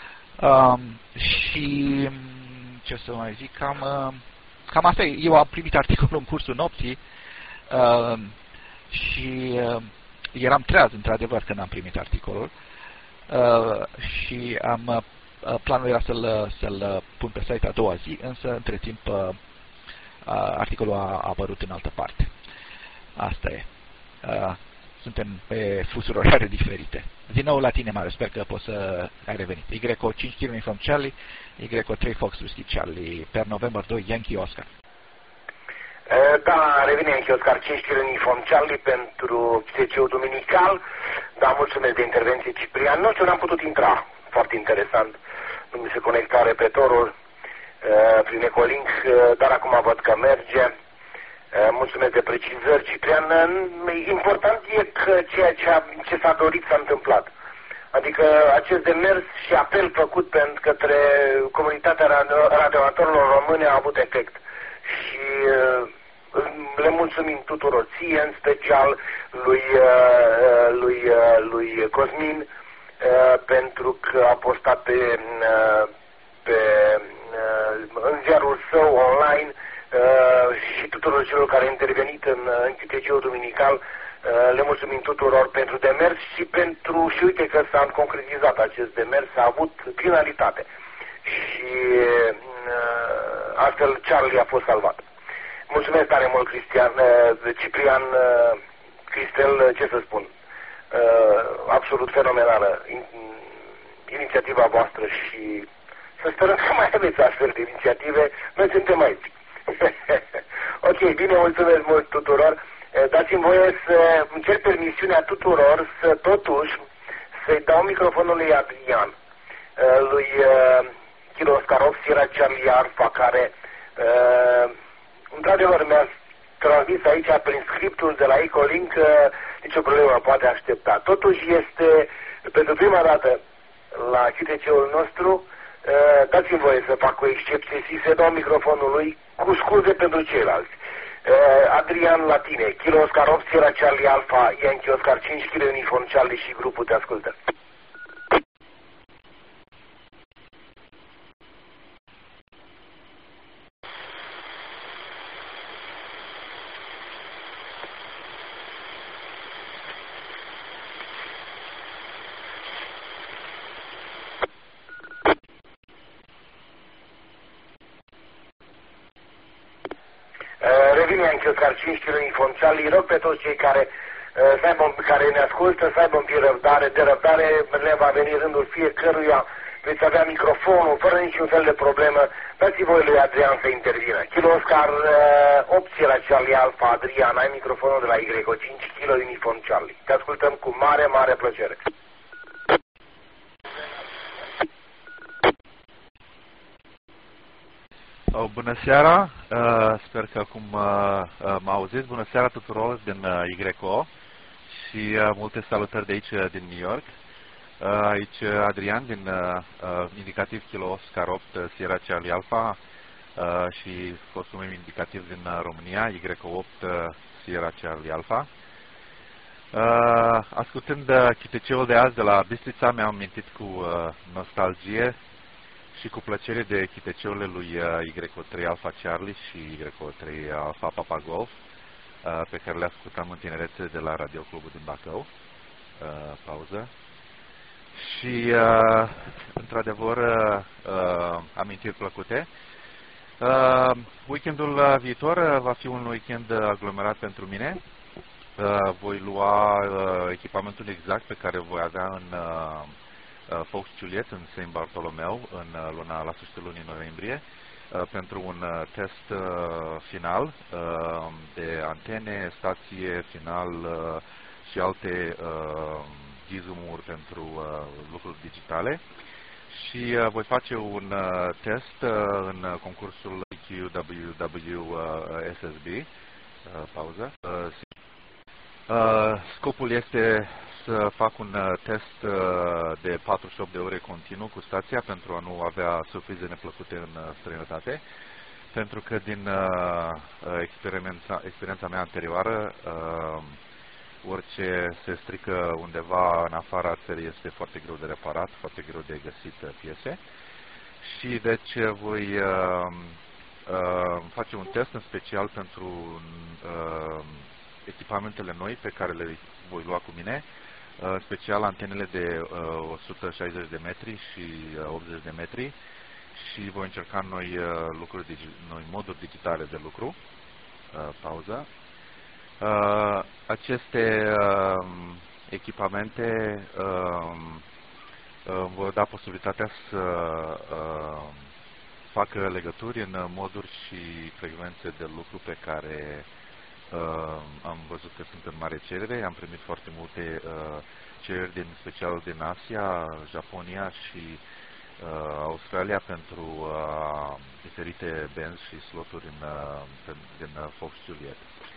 Și ce să mai zic, cam asta e. Eu am primit articolul în cursul nopții și eram treaz într-adevăr când am primit articolul și planul era să-l pun pe site a doua zi, însă între timp articolul a apărut în altă parte. Asta e. Suntem pe fusuri orare diferite. Din nou la tine, Marius, sper că poți să ai revenit. Y5 kg uniform Charlie, Y3 Fox Whisky Charlie, per November 2, Yankee Oscar. Da, revine Yankee Oscar 5 kg uniform Charlie pentru CCU Duminical. Da, mulțumesc de intervenție, Ciprian. Nu știu, n-am putut intra. Foarte interesant. Nu mi se conecta repetorul prin Ecolink, dar acum văd că merge. Mulțumesc de precizări, Ciprian. Important e că ceea ce s-a dorit s-a întâmplat. Adică acest demers și apel făcut către comunitatea radioamatorilor române a avut efect. Și le mulțumim tuturor, ție în special, lui Cosmin, pentru că a postat în ziarul său online și tuturor celor care au intervenit în QTC-ul Duminical. Le mulțumim tuturor pentru demers și uite că s-a concretizat acest demers, a avut finalitate și astfel Charlie a fost salvat. Mulțumesc tare mult, Ciprian, Cristel, ce să spun, absolut fenomenală inițiativa voastră și să sperăm că mai aveți astfel de inițiative. Noi suntem aici. Ok, bine, mulțumesc mult tuturor. Dați-mi voie să îmi cer permisiunea tuturor să totuși să-i dau microfonul lui Adrian, lui Kilo Oscarov, Sierra Charlie Alpha, care într-adevăr mi-a transmis aici prin scriptul de la Ecolink că nicio problemă poate aștepta. Totuși este pentru prima dată la QTC-ul nostru. Dați-mi voie să fac o excepție și să dau microfonul lui cu scuze pentru ceilalți. Adrian, la tine, Kilo Oscar 8, Sierra Charlie Alpha, Yankee Oscar 5 kg uniform Charlie și grupul te ascultă. Revine Yankee Oscar 5 kg uniform Charlie, rog pe toți cei care care ne ascultă să aibă un pic de răbdare, le va veni rândul fiecăruia, veți avea microfonul fără niciun fel de problemă. Dați-i voi lui Adrian să intervină. Kilo Oscar 8 Sierra Charlie Alpha, Adrian, ai microfonul de la Y5 kg uniform Charlie. Te ascultăm cu mare, mare plăcere. Bună seara, sper că acum mă auziți. Bună seara tuturor din YO și multe salutări de aici din New York. Aici Adrian din indicativ Kilo Oscar 8 Sierra Charlie Alpha și fostul meu indicativ din România, Y8 Sierra Charlie Alpha. Ascultând chiteceul de azi de la Bistrița, mi-am amintit cu nostalgie și cu plăcere de chiteceurile lui Y3 Alpha Charlie și Y3 Alpha Papa Golf, pe care le ascultam în tinerețe de la Radio Clubul din Bacău. Pauză. Și, într-adevăr, amintiri plăcute. Weekendul viitor va fi un weekend aglomerat pentru mine. Voi lua echipamentul exact pe care voi avea în Fox Juliet, în Saint Bartolomeu, la sfârșitul lunii noiembrie, pentru un test final de antene, stație final și alte gizumuri pentru lucruri digitale. Și voi face un test în concursul QWW SSB. Pauză. Scopul este să fac un test de 48 de ore continuu cu stația pentru a nu avea surprize neplăcute în străinătate, pentru că din experiența mea anterioară, orice se strică undeva în afara țării este foarte greu de reparat, foarte greu de găsit piese. Și deci voi face un test în special pentru echipamentele noi pe care le voi lua cu mine, în special antenele de 160 de metri și 80 de metri, și voi încerca noi moduri digitale de lucru. Pauză. Aceste echipamente vor da posibilitatea să facă legături în moduri și frecvențe de lucru pe care am văzut că sunt în mare cerere. Am primit foarte multe cereri, din special din Asia, Japonia și Australia, pentru diferite benzi și sloturi din Fox Juliet.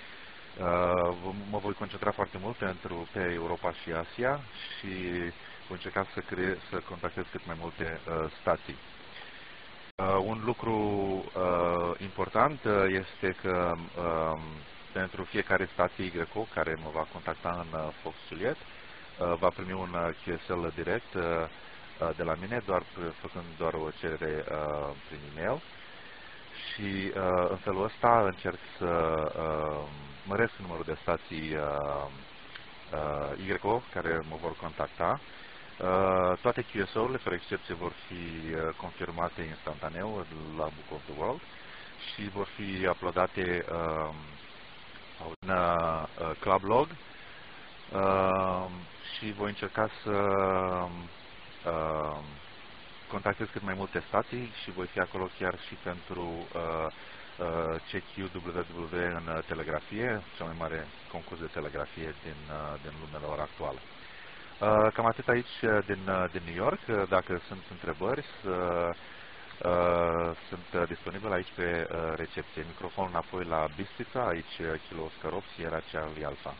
Mă voi concentra foarte mult pe Europa și Asia și voi încerca să contactez cât mai multe stații. Un lucru important este că pentru fiecare stație YO care mă va contacta în Fox Juliet va primi un QSL direct de la mine, făcând doar o cerere prin e-mail, și în felul ăsta încerc să măresc numărul de stații YO care mă vor contacta. Toate QSO-urile, fără excepție, vor fi confirmate instantaneu la Book of the World și vor fi uploadate în Club Log, și voi încerca să contactez cât mai multe stații și voi fi acolo chiar și pentru CQWW în telegrafie, cel mai mare concurs de telegrafie din lumea la ora actuală. Cam atât aici din New York. Dacă sunt întrebări, sunt disponibil aici pe recepție. Microfonul înapoi la Bistrița, aici Kilo Oscar 8 Sierra Charlie Alpha.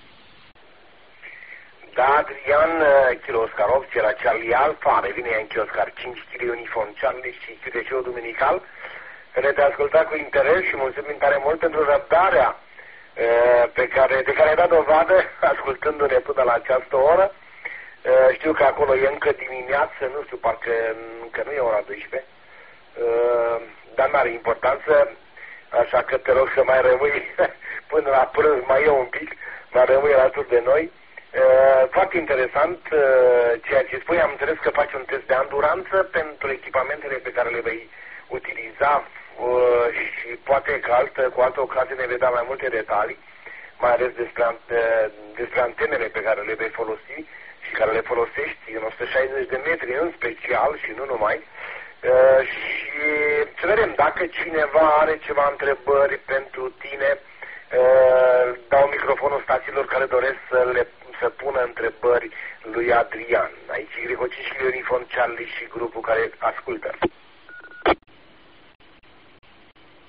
Da, Adrian, Kilo Oscar 8 Sierra Charlie Alpha, revine în Oscar 5 Kilo Uniform Charlie și QTC-ul duminical, care te asculta cu interes și mulțumim tare mult pentru răbdarea de care ai dat dovadă ascultându-ne până la această oră. Știu că acolo e încă dimineață, nu știu, parcă încă nu e ora 12, dar nu are importanță, așa că te rog să mai rămâi până la prânz, mai e un pic, mai rămâi alături de noi. Foarte interesant ceea ce spui. Am înțeles că faci un test de anduranță pentru echipamentele pe care le vei utiliza și poate că cu altă ocazie ne vei da mai multe detalii, mai ales despre antenele pe care le vei folosi și care le folosești în 160 de metri în special și nu numai. Și să vedem, dacă cineva are ceva întrebări pentru tine, dau microfonul stațiilor care doresc să pună întrebări lui Adrian. Aici Y5 și Uniform Charlie și grupul care ascultă.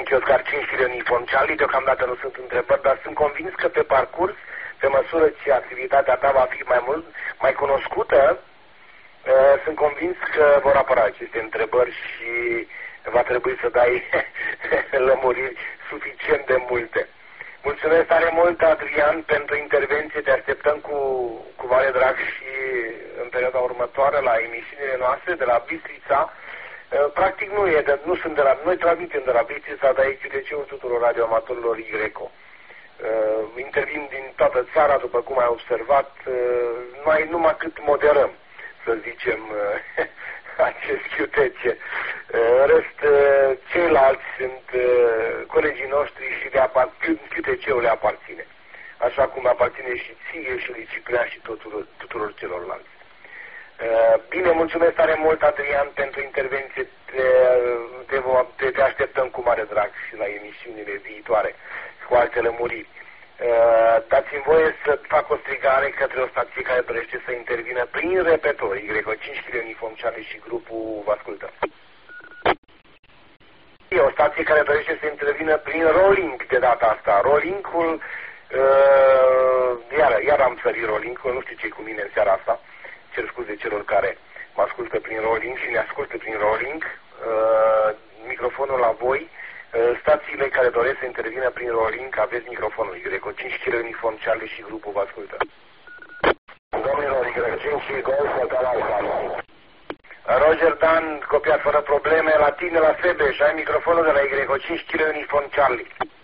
Yankee Oscar 5 kg uniform Charlie, deocamdată nu sunt întrebări, dar sunt convins că pe parcurs, pe măsură ce activitatea ta va fi mai cunoscută, sunt convins că vor apăra aceste întrebări și va trebui să dai lămuriri suficient de multe. Mulțumesc tare mult, Adrian, pentru intervenție. Te așteptăm cu mare drag și în perioada următoare la emisiunile noastre de la Bistrița. Practic nu sunt de la... Noi transmitem de la Bistrița, dar e QTC-ul tuturor radioamatorilor YGRECO. Intervin din toată țara, după cum ai observat, noi numai cât moderăm, să zicem, acest QTC. În rest, ceilalți sunt colegii noștri și QTC-ul le aparține. Așa cum aparține și ție și lui Ciprian și tuturor celorlalți. Bine, mulțumesc tare mult, Adrian, pentru intervenție. Te așteptăm cu mare drag și la emisiunile viitoare cu alte lămuriri. Dați-mi voie să fac o strigare către o stație care dorește să intervină prin repetor, Y5 kg uniform Charlie și grupul vă ascultă. E o stație care dorește să intervină prin rolling de data asta. Rolling-ul, iar am sărit rolling-ul, nu știu ce cu mine în seara asta. Cer scuze celor care mă ascultă prin rolling și ne ascultă prin rolling. Microfonul la voi. Stațiile care doresc să intervină prin rolling, aveți microfonul Y5 kg uniform Charlie și grupul vă ascultă. Domnilor, Y5 și Golf Hotel Alfa. Roger Dan, copiat fără probleme, la tine la Sebeș, ai microfonul de la Y5 kg uniform Charlie.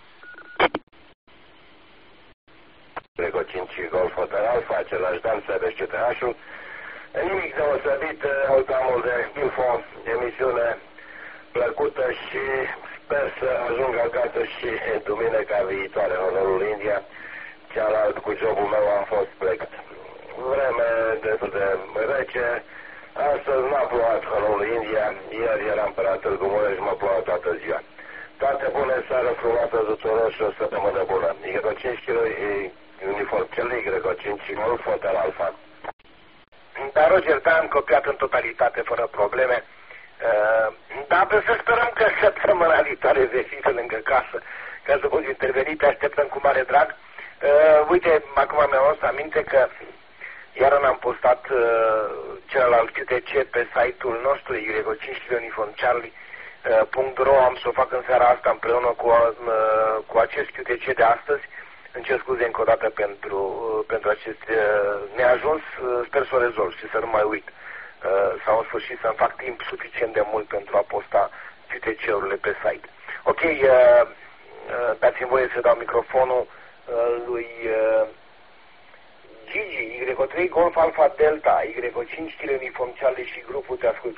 Y5 și Golf Hotel Alfa, același Dan, Sebeș, CTH-ul. Nimic deosebit, ultimul de info, emisiune plăcută și sper să ajung acasă și duminica viitoare, în Honorul India. Cealalt cu jobul meu am fost plecat. Vreme destul de rece. Astăzi n-a plouat Honorul India. Ieri eram pe la Târgu Mureș, m-a plouat toată ziua. Toate bune, seară frumoasă tuturor și o săptămână bună. Y5 kg uniform Charlie, Y5 și Golf Hotel Alfa. Dar Roger Dan, copiat în totalitate, fără probleme. Dar să sperăm că săptămâna viitoare vei fi pe lângă casă, ca să poți interveni, te așteptăm cu mare drag. Uite, acum mi-am adus aminte că iar n-am postat celălalt QTC pe site-ul nostru, Y5 kg uniform Charlie.ro. Am să o fac în seara asta împreună cu acest QTC de astăzi. Îmi cer scuze încă o dată pentru acest neajuns, sper să o rezolv și să nu mai uit. Sau în sfârșit să-mi fac timp suficient de mult pentru a posta QTC-urile pe site. Ok, dați-mi voie să dau microfonul lui Gigi, Y3 Golf Alpha Delta, Y5 kg uniform Charlie și grupul te ascultă.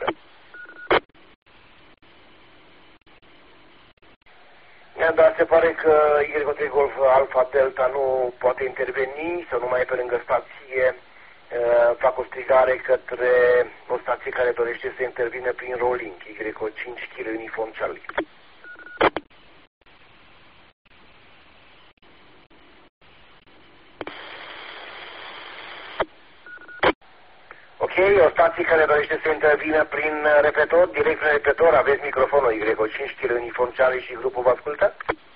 Dar se pare că Y3 Golf Alpha Delta nu poate interveni, să nu mai e pe lângă stație. Fac o strigare către o stație care dorește să intervină prin rolling, Y5 kg uniform Charlie. Ok, o stație care dorește să intervină prin repetor, direct prin repetor, aveți microfonul Y5 kg uniform Charlie și grupul vă ascultă?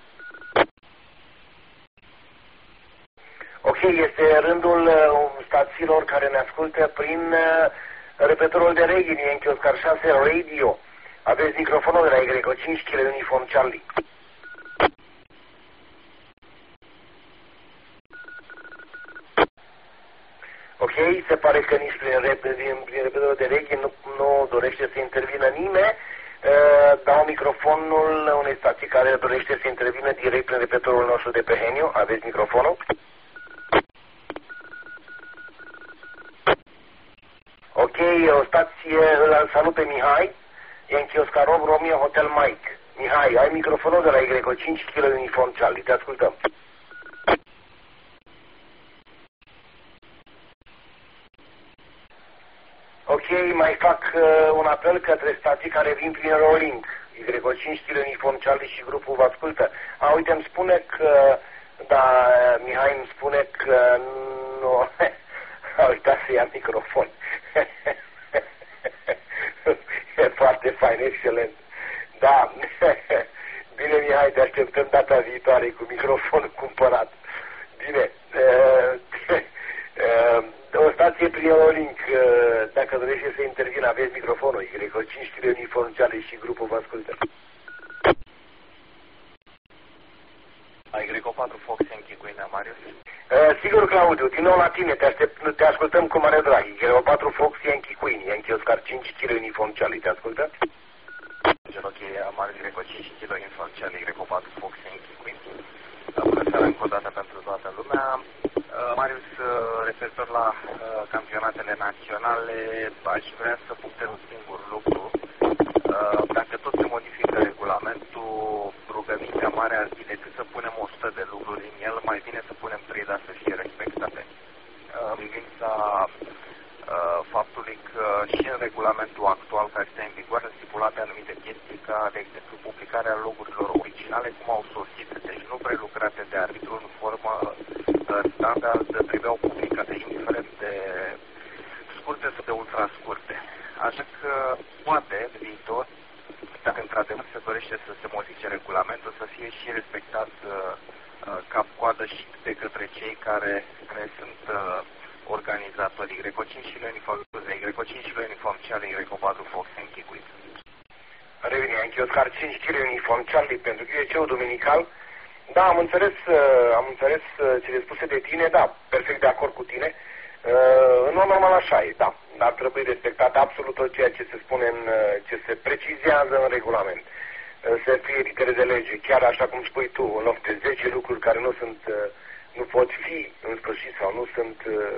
Ok, este rândul stațiilor care ne ascultă prin repetorul de reggae, Yankee Oscar 6 Radio. Aveți microfonul de la Y5 kg uniform Charlie. Ok, se pare că nici prin repetorul de reggae nu dorește să intervină nimeni. Dau microfonul unei stații care dorește să intervină direct prin repetorul nostru de pe Heniu. Aveți microfonul? Ok, o stație, îl salut pe Mihai, Yankee Oscar 8 Romeo Hotel Mike. Mihai, ai microfonul de la Y5 kg uniform Charlie, te ascultăm. Ok, mai fac un apel către stații care vin prin rolling. Y5 kg uniform Charlie și grupul vă ascultă. Uite, îmi spune că, da, Mihai îmi spune că nu, a uitat să ia microfon. E foarte fain, excelent. Da, Bine, Mihai, te așteptăm data viitoare cu microfonul cumpărat. Bine. O stație Priolink, dacă dorește să intervină, aveți microfonul. Greco 5 kg uniformciale și grupul vă ascultă. Ai Greco 4 Fox Yankee Queen, Marius? Sigur, Claudiu, din nou la tine, te ascultăm cu mare drag. Greco 4 Fox Yankee Queen, Yankee Oscar 5 kg uniformciale, te ascultă? Ok, Marius Greco 5 kg uniformciale, Greco 4 Fox Yankee Queen. Bună seara încă o dată pentru toată lumea. Marius, referitor la campionatele naționale, aș vrea să punctez un singur lucru. Dacă tot se modifică regulamentul, rugămintea mare ar fi decât să punem 100 de lucruri în el, mai bine să punem 3, dar să fie respectate. În privința faptului că și în regulamentul actual care este în vigoare stipulate anumite chestii ca, de exemplu, publicarea logurilor originale cum au sosit, deci nu prelucrate de arbitru în formă standard, trebuiau publicate indiferent de scurte sau de ultra scurte. Așa că poate în viitor, dacă într-adevăr se dorește să se modifice regulamentul, să fie și respectat cap-coadă și de către cei care sunt organizatorii Greco 5 și Greco 5 și uniformciale, Greco 4 Fox Yankee Queen. Revine, Yankee Oscar 5 kg uniformciale pentru QC-ul dominical. Da, am înțeles cele spuse de tine, da, perfect de acord cu tine. În mod normal așa e, da. Ar trebui respectat absolut tot ceea ce se spune, ce se precizează în regulament. Să fie litere de lege, chiar așa cum spui tu, în loc de 10 lucruri care nu pot fi în sfârșit sau nu sunt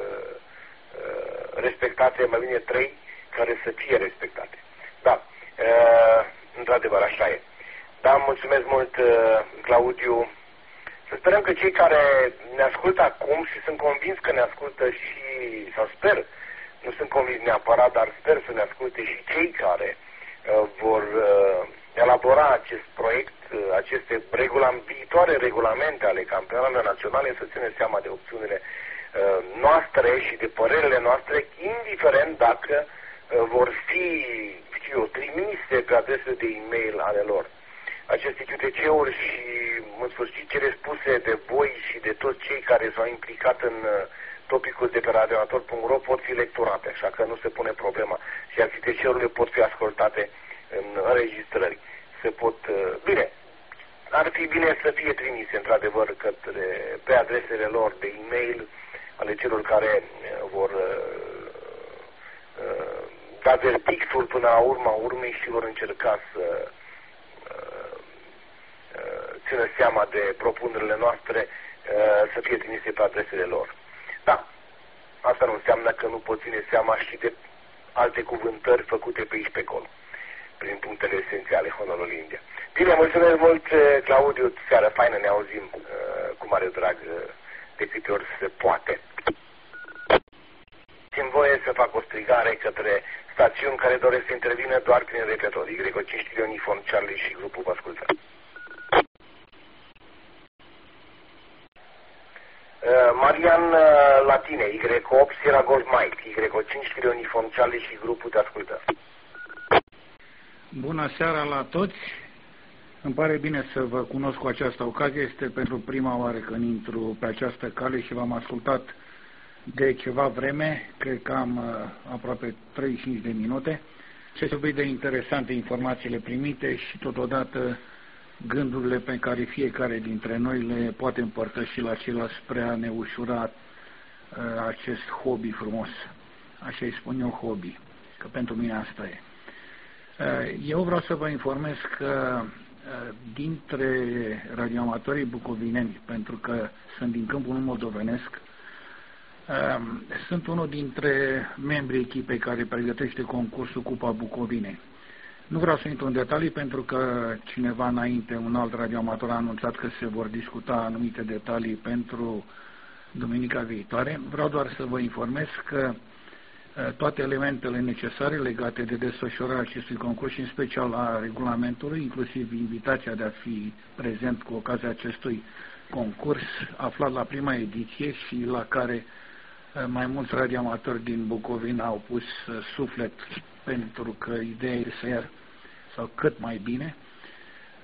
respectate, mai bine 3 care să fie respectate. Da, într-adevăr așa e. Da, mulțumesc mult, Claudiu. Să sperăm că cei care ne ascultă acum și sunt convins că ne ascultă și, sau sper, nu sunt convins neapărat, dar sper să ne asculte și cei care vor elabora acest proiect, aceste viitoare regulamente ale campionatelor naționale, să țină seama de opțiunile noastre și de părerile noastre, indiferent dacă vor fi, trimise pe adrese de e-mail ale lor. Aceste QTC-uri și, în sfârșit, cele spuse de voi și de toți cei care s-au implicat în topicul de pe radioamator.ro pot fi lecturate, așa că nu se pune problema. Și QTC-urile pot fi ascultate în înregistrări. Bine, ar fi bine să fie trimise, într-adevăr, pe adresele lor de e-mail ale celor care vor da verdictul până la urma urmei și vor încerca să țină seama de propunerile noastre, să fie trimise pe adresele lor. Da, asta nu înseamnă că nu pot ține seama și de alte cuvântări făcute pe aici pe acolo, prin punctele esențiale, Honorul India. Bine, mulțumesc mult, Claudiu, seară faină, ne auzim cu mare drag de câte ori se poate. Țin voie să fac o strigare către stațiuni care doresc să intervină doar prin repetitor. Greco 5 kg uniform Charlie și grupul vă ascultă. Marian Latine, Y8 Sierra Golf Mike, Y5 kg uniform Charlie și grupul te ascultă. Bună seara la toți. Îmi pare bine să vă cunosc cu această ocazie. Este pentru prima oară când intru pe această cale și v-am ascultat de ceva vreme, cred că am aproape 35 de minute. Se deosebit de interesante informațiile primite și totodată gândurile pe care fiecare dintre noi le poate împărtăși la ceilalți spre a ne ușura acest hobby frumos. Așa îi spun eu, hobby, că pentru mine asta e. Eu vreau să vă informez că dintre radioamatorii bucovineni, pentru că sunt din câmpul moldovenesc, sunt unul dintre membrii echipei care pregătește concursul Cupa Bucovinei. Nu vreau să intru în detalii pentru că cineva înainte, un alt radioamator, a anunțat că se vor discuta anumite detalii pentru duminica viitoare. Vreau doar să vă informez că toate elementele necesare legate de desfășurarea acestui concurs și în special a regulamentului, inclusiv invitația de a fi prezent cu ocazia acestui concurs aflat la prima ediție și la care mai mulți radioamatori din Bucovina au pus suflet pentru că ideea e să ia sau cât mai bine.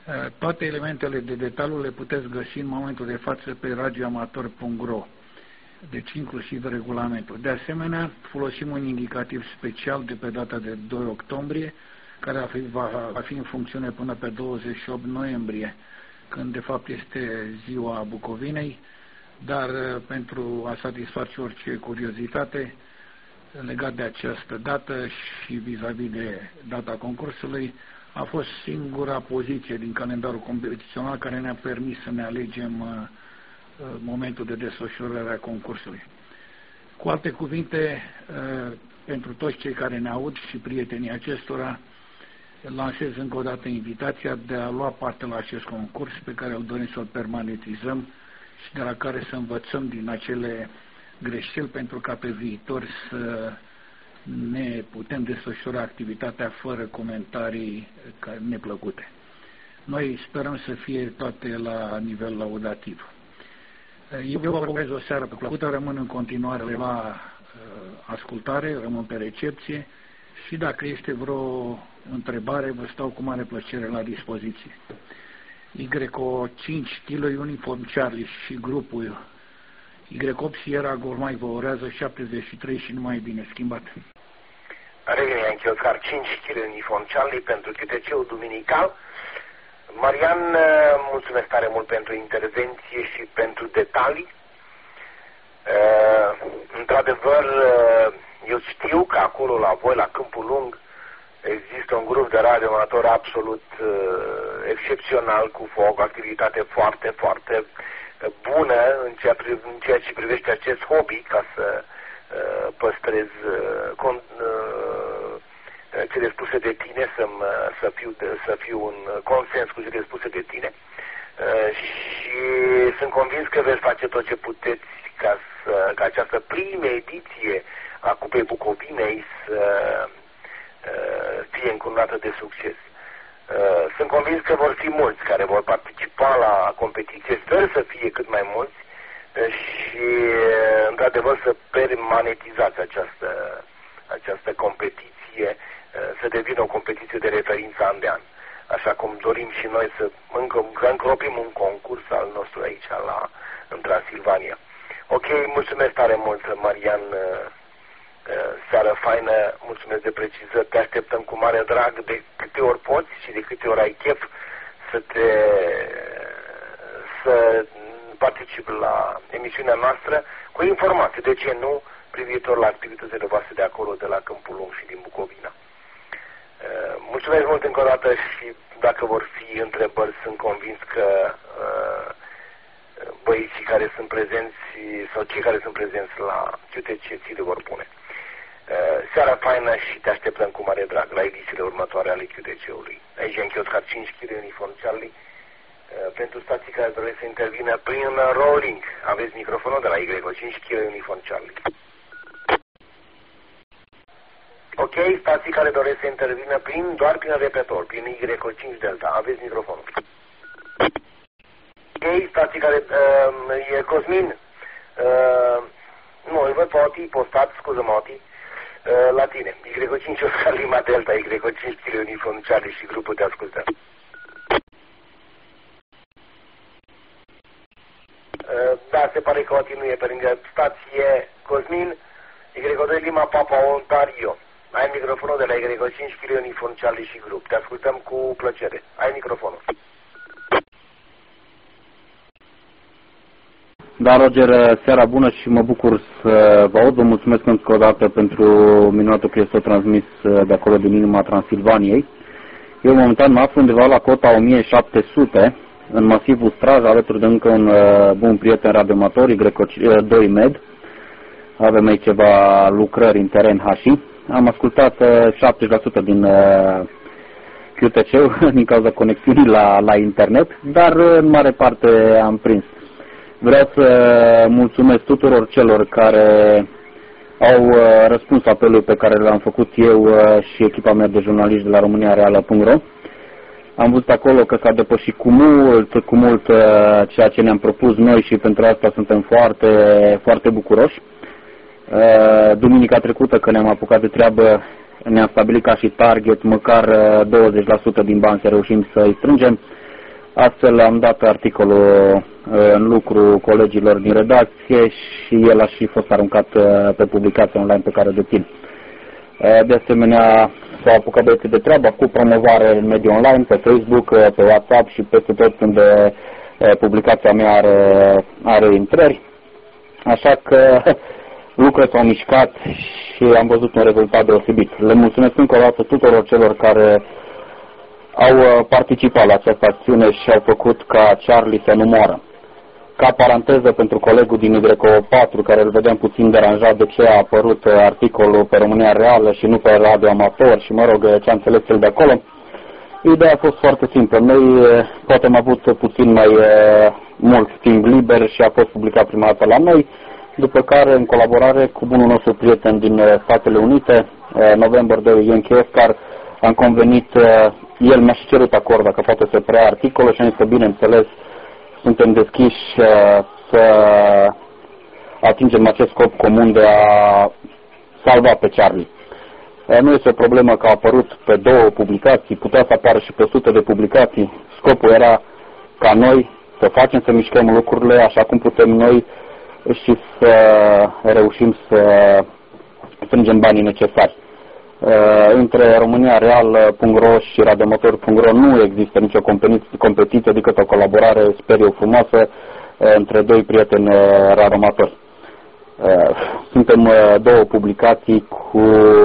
Toate elementele de detaliu le puteți găsi în momentul de față pe radioamator.ro, deci inclusiv regulamentul. De asemenea, folosim un indicativ special de pe data de 2 octombrie, care va fi în funcțiune până pe 28 noiembrie, când de fapt este ziua Bucovinei, dar pentru a satisface orice curiozitate legat de această dată și vis-a-vis de data concursului, a fost singura poziție din calendarul competițional care ne-a permis să ne alegem momentul de desfășurare a concursului. Cu alte cuvinte, pentru toți cei care ne aud și prietenii acestora, lansez încă o dată invitația de a lua parte la acest concurs pe care îl dorim să-l permanentizăm și de la care să învățăm din acele greșeli pentru ca pe viitor să ne putem desfășura activitatea fără comentarii neplăcute. Noi sperăm să fie toate la nivel laudativ. Eu vă urez o seară plăcută, rămân în continuare la ascultare, rămân pe recepție și dacă este vreo întrebare, vă stau cu mare plăcere la dispoziție. Y-O 5 kg Uniform Charlie și grupul Y8 Sierra Gormai vă urează 73 și numai bine schimbat. Revine Yankee Oscar 5 kg Uniform Charlie pentru QTC-ul duminical. Marian, mulțumesc tare mult pentru intervenție și pentru detalii. Într-adevăr, eu știu că acolo la voi, la Câmpul Lung, există un grup de radioamatori absolut excepțional, cu o activitate foarte, foarte bună în ceea ce privește acest hobby, ca să păstrez cele spuse de tine, să fiu în consens cu cele spuse de tine. Și sunt convins că veți face tot ce puteți ca această primă ediție a Cupei Bucovinei să fie încununată de succes. Sunt convins că vor fi mulți care vor participa la competiție, sper să fie cât mai mulți și într-adevăr să permanentizați această competiție, să devină o competiție de referință an de an, așa cum dorim și noi să încropim un concurs al nostru aici în Transilvania. Ok, mulțumesc tare mult, Marian, seară faină, mulțumesc de precizări, te așteptăm cu mare drag de câte ori poți și de câte ori ai chef să participi la emisiunea noastră cu informații, de ce nu, privitor la activitățile voastre de acolo, de la Câmpul Lung și din Bucovina. Mulțumesc mult încă o dată și dacă vor fi întrebări, sunt convins că băieții care sunt prezenți sau cei care sunt prezenți la QTC ți le vor pune. Seara faină și te așteptăm cu mare drag la ediciile următoare ale QTC-ului. Aici Yankee Oscar 5 kg Uniform Charlie. Pentru stații care doresc să intervină prin rolling, aveți microfonul de la Y-O 5 kg Uniform Charlie. Ok, stații care doresc să intervină doar prin repetor, prin Y-O 5 Delta, aveți microfonul. Ok, stații care... e Cosmin? Nu, îl văd pe Oti, postat, scuză-mă Oti, la tine. Y-O 5 Oscar Lima Delta, Y-O 5 kg Uniform Charlie și grupul te ascultă. Da, se pare că Oti nu e pe lângă stație. Cosmin, Y-2 Lima Papa Ontario. Ai microfonul de la Y-5 kg Uniform Charlie și grup. Te ascultăm cu plăcere. Ai microfonul. Da, Roger, seara bună și mă bucur să vă aud. Vă mulțumesc încă o dată pentru minutul că este transmis de acolo din inima Transilvaniei. Eu momentan mă aflu undeva la cota 1700 în masivul Straj, alături de încă un bun prieten radioamator, Y2 Med. Avem aici ceva lucrări în teren HI. Am ascultat 70% din QTC-ul din cauza conexiunii la internet, dar în mare parte am prins. Vreau să mulțumesc tuturor celor care au răspuns apelului pe care l-am făcut eu și echipa mea de jurnaliști de la romaniareală.ro. Am văzut acolo că s-a depășit cu mult ceea ce ne-am propus noi și pentru asta suntem foarte, foarte bucuroși. Duminica trecută, când ne-am apucat de treabă, ne-am stabilit ca și target măcar 20% din bani să reușim să-i strângem. Astfel am dat articolul în lucru colegilor din redacție și el a și fost aruncat pe publicația online pe care o dețin. De asemenea, s-au apucat băieții de treabă cu promovare în mediul online, pe Facebook, pe WhatsApp și peste tot unde publicația mea are intrări. Așa că lucrurile s-au mișcat și am văzut un rezultat deosebit. Le mulțumesc încă o dată tuturor celor care au participat la această acțiune și au făcut ca Charlie să nu moară. Ca paranteză pentru colegul din Y4, care îl vedeam puțin deranjat de ce a apărut articolul pe România Reală și nu pe Radio Amator și, mă rog, ce a înțeles el de acolo, ideea a fost foarte simplă. Noi poate am avut puțin mai mult timp liber și a fost publicat prima dată la noi, după care, în colaborare cu bunul nostru prieten din Statele Unite, November 2, Ion Chiescar, am convenit, el mi-a și cerut acord dacă poate să preia articolul și am zis că, bineînțeles, suntem deschiși să atingem acest scop comun de a salva pe Charlie. Nu este o problemă că a apărut pe 2 publicații, putea să apară și pe 100 de publicații. Scopul era ca noi să facem să mișcăm lucrurile așa cum putem noi și să reușim să strângem banii necesari. Între romaniareal.ro și radioamator.ro nu există nicio competiție decât o colaborare, sper eu, frumoasă între 2 prieteni radioamatori. Suntem 2 publicații cu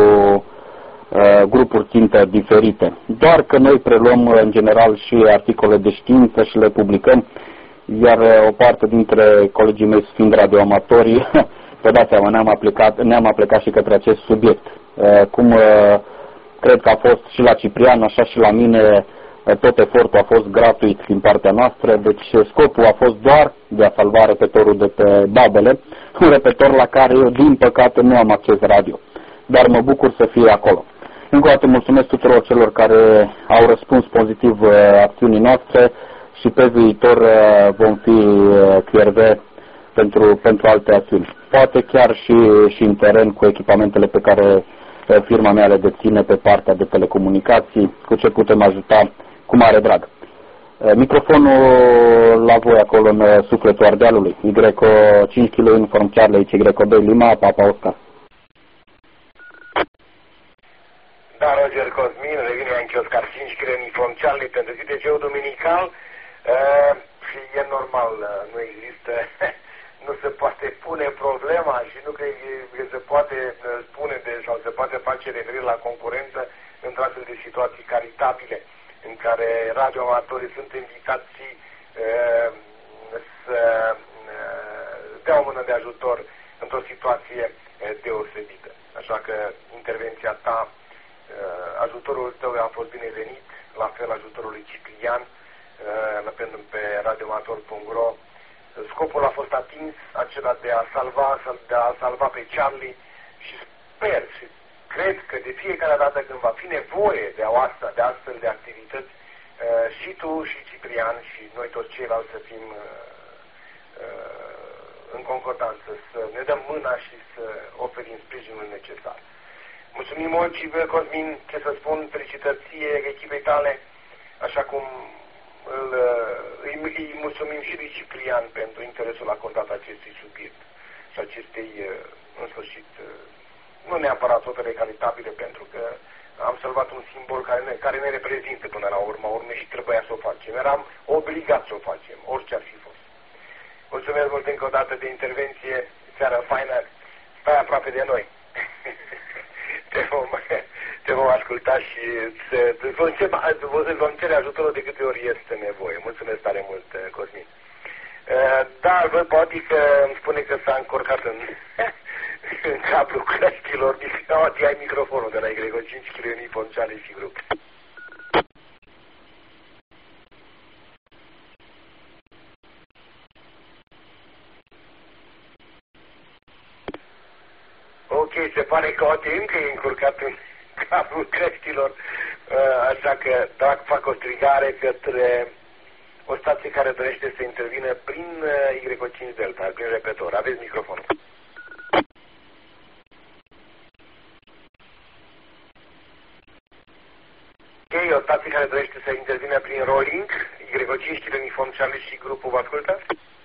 grupuri țintă diferite. Doar că noi preluăm în general și articole de știință și le publicăm, iar o parte dintre colegii mei fiind radioamatorii, vă dați seama, ne-am aplicat și către acest subiect. Cum cred că a fost și la Ciprian, așa și la mine, tot efortul a fost gratuit din partea noastră, deci scopul a fost doar de a salva repetorul de pe Babele, un repetor la care eu, din păcate, nu am acces radio, dar mă bucur să fie acolo. Încă o dată mulțumesc tuturor celor care au răspuns pozitiv acțiunii noastre și pe viitor vom fi QRV pentru alte acțiuni. Poate chiar și în teren cu echipamentele pe care firma mea le deține pe partea de telecomunicații, cu ce putem ajuta cu mare drag. Microfonul la voi acolo în sufletul Ardealului. Y5 kg Uniform Charlie, Y2 Lima, Papa Oscar. Da, Roger Cosmin, revine Ianchi Oscar 5 kg Uniform Charlie pentru QTC-ul dominical și e normal, nu există, nu se poate pune problema și nu că se poate spune sau se poate face referire la concurență într-astfel de situații caritabile în care radioamatorii sunt invitați să dea o mână de ajutor într-o situație deosebită. Așa că intervenția ta, ajutorul tău a fost binevenit, la fel ajutorul lui Ciprian, pe radioamator.ro. Scopul a fost atins, acela de a salva pe Charlie și sper și cred că de fiecare dată când va fi nevoie de astfel de activități, și tu și Ciprian și noi toți ceilalți să fim în concordanță, să ne dăm mâna și să oferim sprijinul necesar. Mulțumim mult și Cosmin, ce să spun, felicitări ție, echipei tale, așa cum îi mulțumim și lui Ciprian pentru interesul acordat acestui subiect și acestei, în sfârșit, nu neapărat opere caritabile, pentru că am salvat un simbol care ne reprezintă până la urma urmei și trebuia să o facem. Eram obligați să o facem, orice ar fi fost. Mulțumesc mult încă o dată de intervenție, seara faină, stai aproape de noi. Te vom asculta și îți vom cere ajutorul de câte ori este nevoie. Mulțumesc tare mult, Cosmin. Da, văd, poate că îmi spune că s-a încurcat în cablul căștilor. Ai microfonul de la Y5 kg Uniform Charlie și grup. Ok, se pare că încă e încurcat în cablul căștilor, așa că fac o strigare către o stație care dorește să intervină prin Y5 Delta, prin repetor. Aveți microfonul. Ok, o stație care dorește să intervine prin rolling, Y5 kg uniform Charlie și grupul vă ascultă?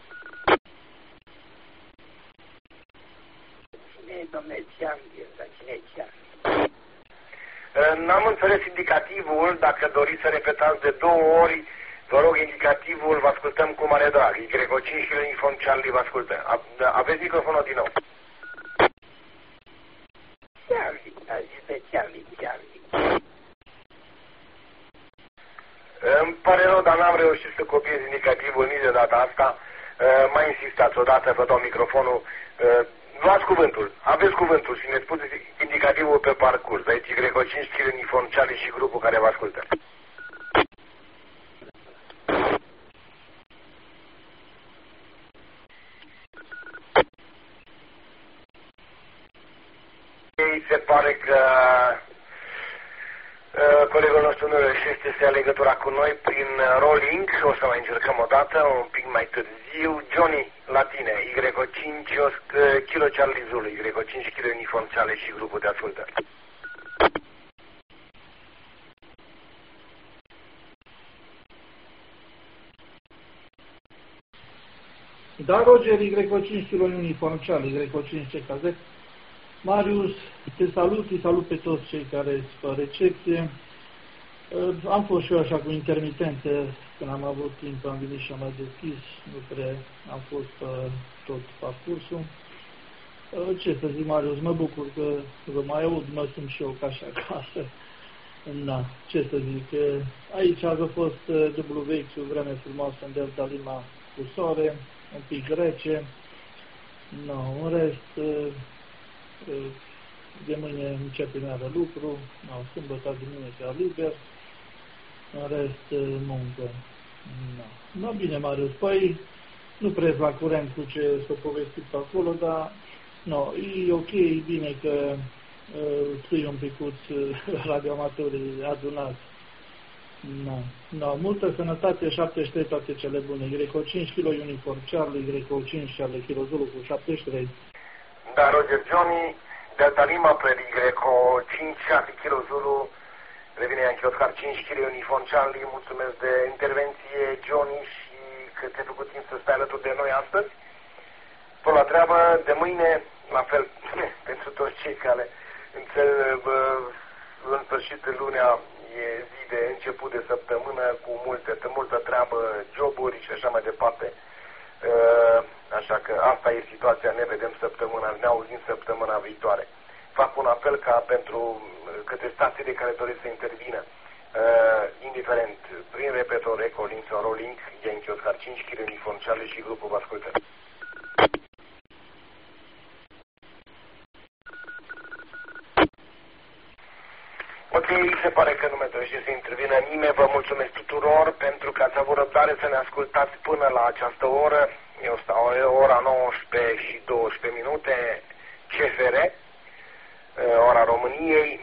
Cine e, domnule Ciambi ăsta? Cine e Ciambi? N-am înțeles indicativul, dacă doriți să repetați de 2 ori, vă rog indicativul, vă ascultăm cu mare drag. Y5 kg uniform Charlie vă ascultă. Aveți microfonul din nou. Ciambi, a zis de Ciambi. Îmi pare rău, dar n-am reușit să copiez indicativul nici de data asta. Mai insistați odată, vă dau microfonul. Luați cuvântul, aveți cuvântul și ne spuneți indicativul pe parcurs. Aici Y5 kg uniform Charlie și grupul care vă ascultă. Se pare că colegul nostru nu reușește să ia legătura cu noi prin rolling. O să mai încercăm o dată, un pic mai târziu. Johnny, la tine, Y5 kg Charlie Zulu, Y5 kg uniform Charlie și grupul te ascultă. Da, Roger, Y5 kg uniform Charlie, Y5 CKZ. Marius, te salut pe toți cei care sunt pe recepție. Am fost și eu așa cu intermitență, când am avut timp am venit și am mai deschis, nu prea am fost pe tot parcursul. Ce să zic, Marius, mă bucur că vă mai aud, mă simt și eu ca și acasă. Na, ce să zic, aici a fost WX, o vreme frumoasă în Delta Lima cu soare, un pic rece. No, în rest, de mâine începe iară lucru, sâmbătă dimineața liber, în rest muncă. No, bine, Marius, păi nu prea la curent cu ce s-a povestit pe acolo, dar no, e ok, e bine că spui un picuț radioamatorii adunați. No, multă sănătate, 73, toate cele bune. Y5 kg uniform Charlie, Y5 Charlie kg Zulu cu 73. Da, Roger, Johnny, Delta Lima pre Y5 Charlie kg Zulu, revine Yankee Oscar 5 kg uniform Charlie, mulțumesc de intervenție, Johnny, și că te-ai făcut timp să stai alături de noi astăzi. Până la treabă, de mâine, la fel, pentru toți cei care în sfârșit de lunea e zi de început de săptămână cu multă treabă, joburi și așa mai departe. Așa că asta e situația, ne vedem ne auzim săptămâna viitoare. Fac un apel ca pentru către stațiile care doresc să intervină, indiferent, prin repetor, ecolink sau rolling, Yankee Oscar 5 kg uniform Charlie și grupul vă ascultă. Ok, se pare că nu mai dorește să intervină nimeni. Vă mulțumesc tuturor pentru că ați avut răbdare să ne ascultați până la această oră. Eu stau ora 19 și 12 minute, CFR, ora României.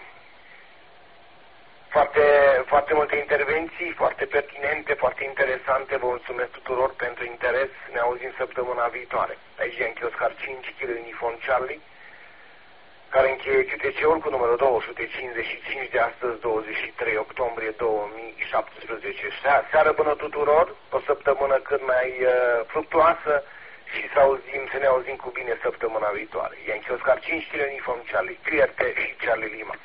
Foarte multe intervenții, foarte pertinente, foarte interesante. Vă mulțumesc tuturor pentru interes. Ne auzim săptămâna viitoare. Aici Yankee Oscar 5 kg uniform Charlie, care încheie QTC-ul cu numărul 255 de astăzi, 23 octombrie 2017. Seară bună tuturor, o săptămână cât mai fructuoasă și să ne auzim cu bine săptămâna viitoare. Yankee Oscar 5 kg uniform Charlie, QRT și Charlie Lima.